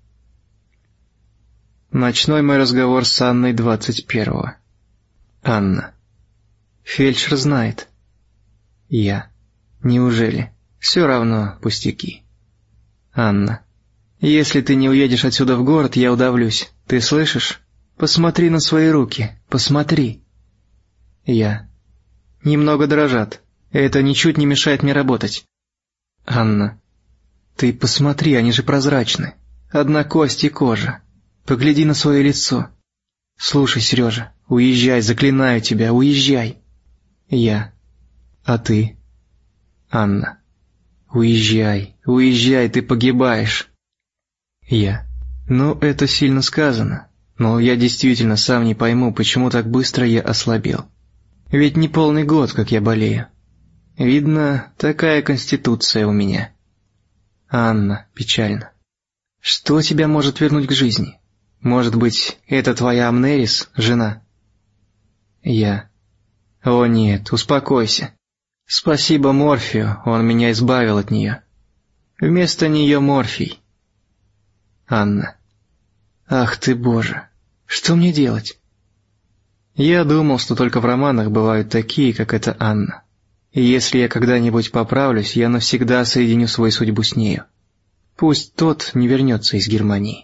Ночной мой разговор с Анной 21-го. Анна. Фельдшер знает. Я. Неужели? Все равно пустяки. Анна. Если ты не уедешь отсюда в город, я удавлюсь. Ты слышишь? Посмотри на свои руки. Посмотри. Я. Немного дрожат. Это ничуть не мешает мне работать. Анна. Ты посмотри, они же прозрачны. Одна кость и кожа. Погляди на свое лицо. Слушай, Сережа, уезжай, заклинаю тебя, уезжай. Я. А ты? Анна. Уезжай, уезжай, ты погибаешь. Я. Ну, это сильно сказано. Но я действительно сам не пойму, почему так быстро я ослабел. Ведь не полный год, как я болею. Видно, такая конституция у меня. Анна, печально. Что тебя может вернуть к жизни? Может быть, это твоя Амнерис, жена? Я. О нет, успокойся. Спасибо Морфию, он меня избавил от нее. Вместо нее Морфий. Анна. Ах ты Боже, что мне делать? Я думал, что только в романах бывают такие, как эта Анна. И если я когда-нибудь поправлюсь, я навсегда соединю свою судьбу с нею. Пусть тот не вернется из Германии.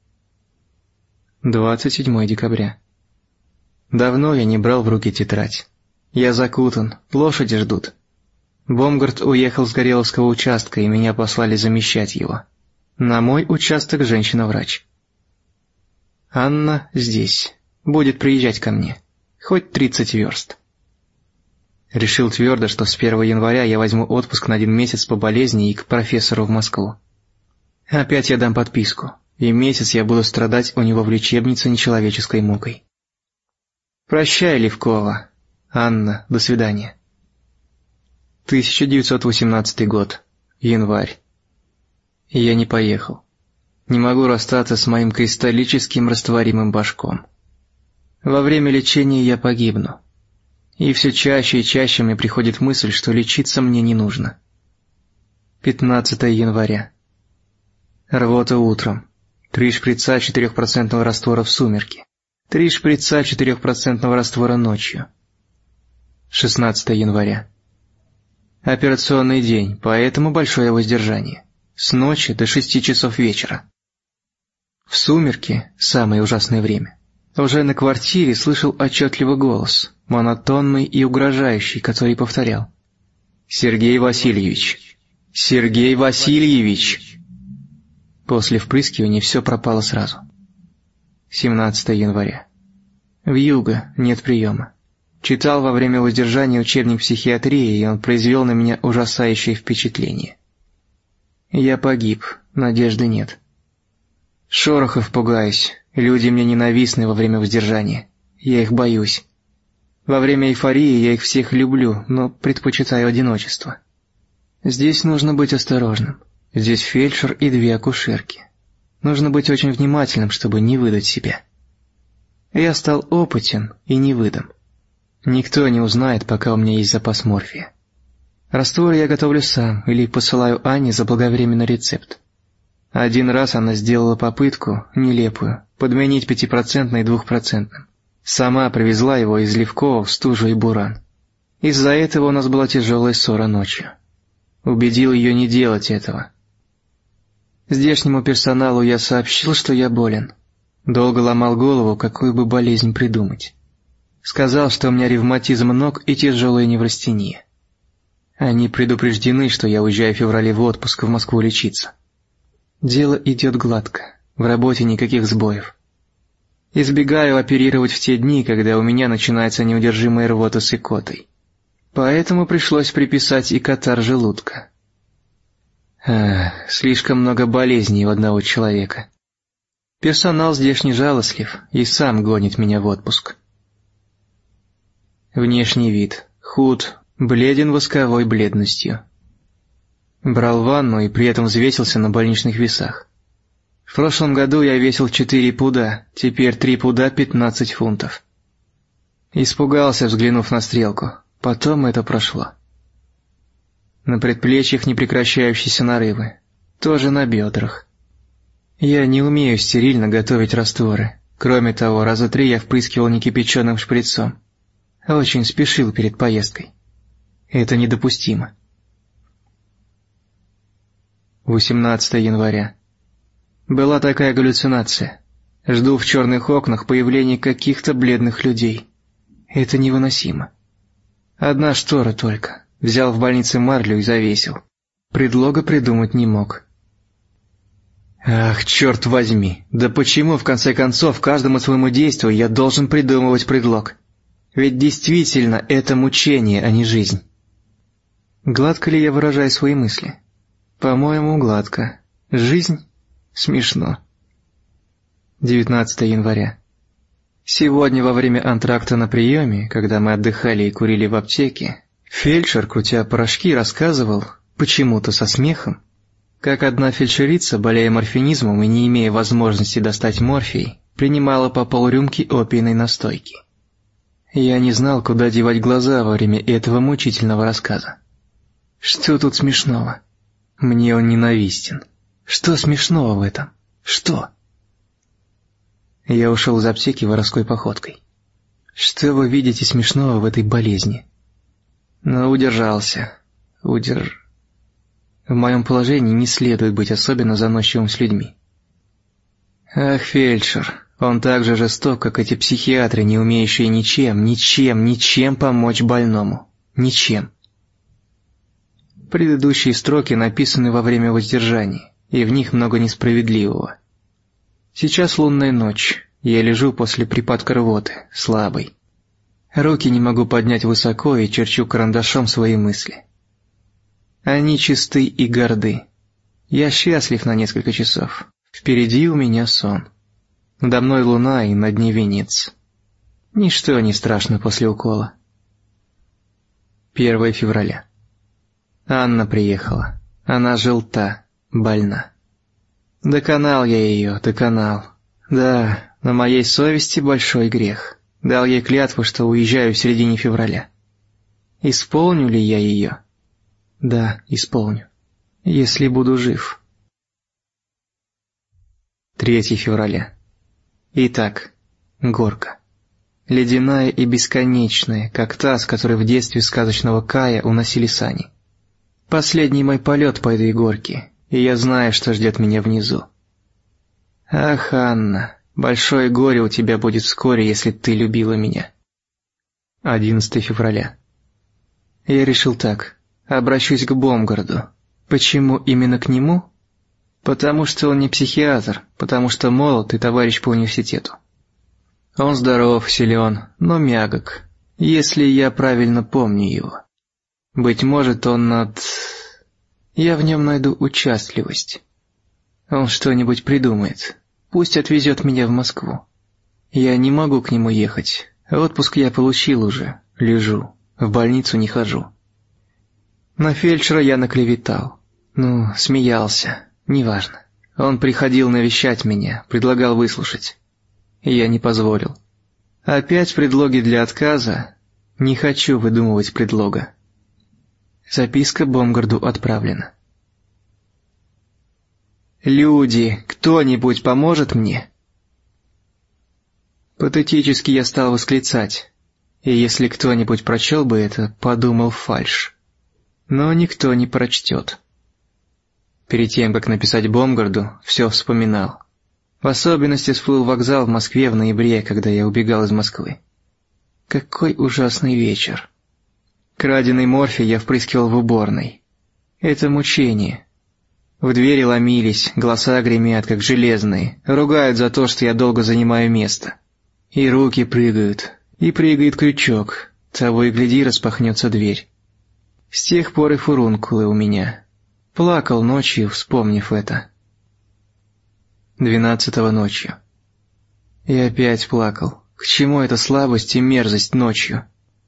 27 декабря. Давно я не брал в руки тетрадь. Я закутан, лошади ждут. Бомгард уехал с Гореловского участка, и меня послали замещать его. На мой участок женщина-врач. Анна здесь, будет приезжать ко мне, хоть 30 верст. Решил твердо, что с 1 января я возьму отпуск на 1 месяц по болезни и к профессору в Москву. Опять я дам подписку, и месяц я буду страдать у него в лечебнице нечеловеческой мукой. Прощай, Левкова. Анна, до свидания. 1918 год. Январь. Я не поехал. Не могу расстаться с моим кристаллическим растворимым башком. Во время лечения я погибну. И все чаще и чаще мне приходит мысль, что лечиться мне не нужно. 15 января. Рвота утром. 3 шприца 4% раствора в сумерки. 3 шприца 4% раствора ночью. 16 января. Операционный день, поэтому большое воздержание. С ночи до 6 часов вечера. В сумерки, самое ужасное время, уже на квартире слышал отчетливо голос, монотонный и угрожающий, который повторял: «Сергей Васильевич! Сергей Васильевич!» После впрыскивания все пропало сразу. 17 января. Вьюга, нет приема. Читал во время воздержания учебник психиатрии, и он произвел на меня ужасающее впечатление. Я погиб, надежды нет. Шорохов пугаюсь, люди мне ненавистны во время воздержания, я их боюсь. Во время эйфории я их всех люблю, но предпочитаю одиночество. Здесь нужно быть осторожным, здесь фельдшер и 2 акушерки. Нужно быть очень внимательным, чтобы не выдать себя. Я стал опытен и не выдам. Никто не узнает, пока у меня есть запас морфия. Раствор я готовлю сам или посылаю Анне заблаговременно рецепт. Один раз она сделала попытку, нелепую, подменить 5% и 2%. Сама привезла его из Левкова в стужу и буран. Из-за этого у нас была тяжелая ссора ночью. Убедил ее не делать этого. Здешнему персоналу я сообщил, что я болен. Долго ломал голову, какую бы болезнь придумать. Сказал, что у меня ревматизм ног и тяжелая неврастения. Они предупреждены, что я уезжаю в феврале в отпуск в Москву лечиться. Дело идет гладко, в работе никаких сбоев. Избегаю оперировать в те дни, когда у меня начинается неудержимая рвота с икотой. Поэтому пришлось приписать и катар желудка. Слишком много болезней у одного человека. Персонал здешний жалостлив и сам гонит меня в отпуск. Внешний вид: худ, бледен восковой бледностью. Брал ванну и при этом взвесился на больничных весах. В прошлом году я весил 4 пуда, теперь 3 пуда 15 фунтов. Испугался, взглянув на стрелку, потом это прошло. На предплечьях непрекращающиеся нарывы, тоже на бедрах. Я не умею стерильно готовить растворы. Кроме того, раза 3 я впрыскивал некипяченым шприцом. Очень спешил перед поездкой. Это недопустимо. 18 января. Была такая галлюцинация. Жду в черных окнах появления каких-то бледных людей. Это невыносимо. Одна штора только. Взял в больнице марлю и завесил. Предлога придумать не мог. Ах, черт возьми, да почему в конце концов каждому своему действию я должен придумывать предлог? Ведь действительно это мучение, а не жизнь. Гладко ли я выражаю свои мысли? По-моему, гладко. Жизнь? Смешно. 19 января. Сегодня во время антракта на приеме, когда мы отдыхали и курили в аптеке, фельдшер, крутя порошки, рассказывал, почему-то со смехом, как одна фельдшерица, болея морфинизмом и не имея возможности достать морфий, принимала по полрюмки опийной настойки. Я не знал, куда девать глаза во время этого мучительного рассказа. Что тут смешного? Мне он ненавистен. Что смешного в этом? Что? Я ушел из аптеки воровской походкой. Что вы видите смешного в этой болезни? Но удержался. В моем положении не следует быть особенно заносчивым с людьми. Ах, фельдшер, он так же жесток, как эти психиатры, не умеющие ничем помочь больному. Ничем. Предыдущие строки написаны во время воздержания, и в них много несправедливого. Сейчас лунная ночь, я лежу после припадка рвоты, слабый. Руки не могу поднять высоко и черчу карандашом свои мысли. Они чисты и горды. Я счастлив на несколько часов. Впереди у меня сон. Надо мной луна и над ней венец. Ничто не страшно после укола. 1 февраля. Анна приехала. Она желта, больна. Доконал я ее, доконал. Да, на моей совести большой грех. Дал ей клятву, что уезжаю в середине февраля. Исполню ли я ее? Да, исполню. Если буду жив. 3 февраля. Итак, горка. Ледяная и бесконечная, как та, с которой в детстве сказочного Кая уносили сани. Последний мой полет по этой горке, и я знаю, что ждет меня внизу. Ах, Анна, большое горе у тебя будет вскоре, если ты любила меня. 11 февраля. Я решил так, обращусь к Бомгарду. Почему именно к нему? Потому что он не психиатр, потому что молод и товарищ по университету. Он здоров, силен, но мягок, если я правильно помню его. Быть может, я в нем найду участливость. Он что-нибудь придумает, пусть отвезет меня в Москву. Я не могу к нему ехать, отпуск я получил уже, лежу, в больницу не хожу. На фельдшера я наклеветал, смеялся, неважно. Он приходил навещать меня, предлагал выслушать. Я не позволил. Опять предлоги для отказа? Не хочу выдумывать предлога. Записка Бомгарду отправлена. «Люди, кто-нибудь поможет мне?» Патетически я стал восклицать, и если кто-нибудь прочел бы это, подумал фальшь. Но никто не прочтет. Перед тем, как написать Бомгарду, все вспоминал. В особенности всплыл вокзал в Москве в ноябре, когда я убегал из Москвы. Какой ужасный вечер. Краденый морфий я впрыскивал в уборной. Это мучение. В двери ломились, голоса гремят, как железные, ругают за то, что я долго занимаю место. И руки прыгают, и прыгает крючок, того и гляди, распахнется дверь. С тех пор и фурункулы у меня. Плакал ночью, вспомнив это. 12-го ночью. И опять плакал. К чему эта слабость и мерзость ночью?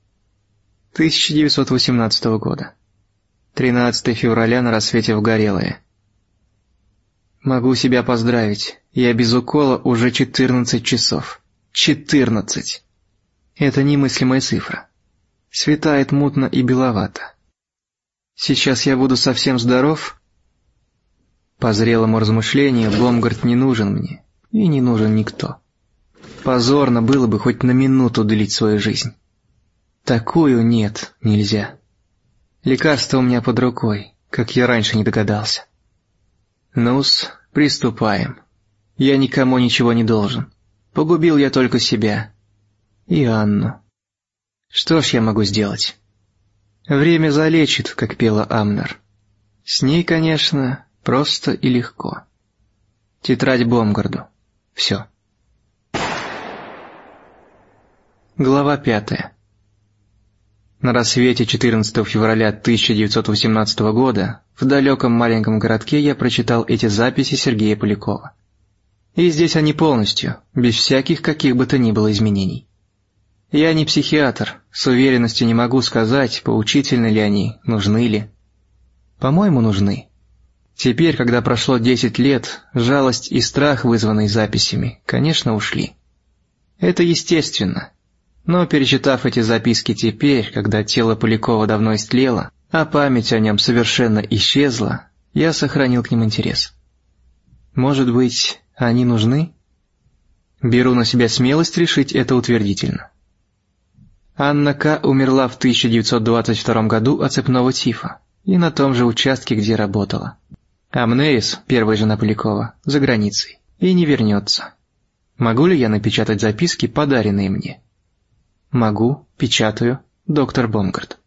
1918 года. 13 февраля на рассвете в Горелое. Могу себя поздравить, я без укола уже 14 часов. 14! Это немыслимая цифра. Светает мутно и беловато. Сейчас я буду совсем здоров? По зрелому размышлению, Бомгард не нужен мне, и не нужен никто. Позорно было бы хоть на минуту длить свою жизнь. Такую нет, нельзя. Лекарство у меня под рукой, как я раньше не догадался. Ну-с, приступаем. Я никому ничего не должен. Погубил я только себя. И Анну. Что ж я могу сделать? Время залечит, как пела Амнер. С ней, конечно, просто и легко. Тетрадь Бомгарду. Все. Глава 5. На рассвете 14 февраля 1918 года в далеком маленьком городке я прочитал эти записи Сергея Полякова. И здесь они полностью, без всяких каких бы то ни было изменений. Я не психиатр, с уверенностью не могу сказать, поучительны ли они, нужны ли. По-моему, нужны. Теперь, когда прошло 10 лет, жалость и страх, вызванные записями, конечно, ушли. Это естественно. Но перечитав эти записки теперь, когда тело Полякова давно истлело, а память о нем совершенно исчезла, я сохранил к ним интерес. Может быть, они нужны? Беру на себя смелость решить это утвердительно. Анна К. умерла в 1922 году от цепного тифа, и на том же участке, где работала. Амнерис, первая жена Полякова, за границей, и не вернется. Могу ли я напечатать записки, подаренные мне? Могу, печатаю, доктор Бомгард.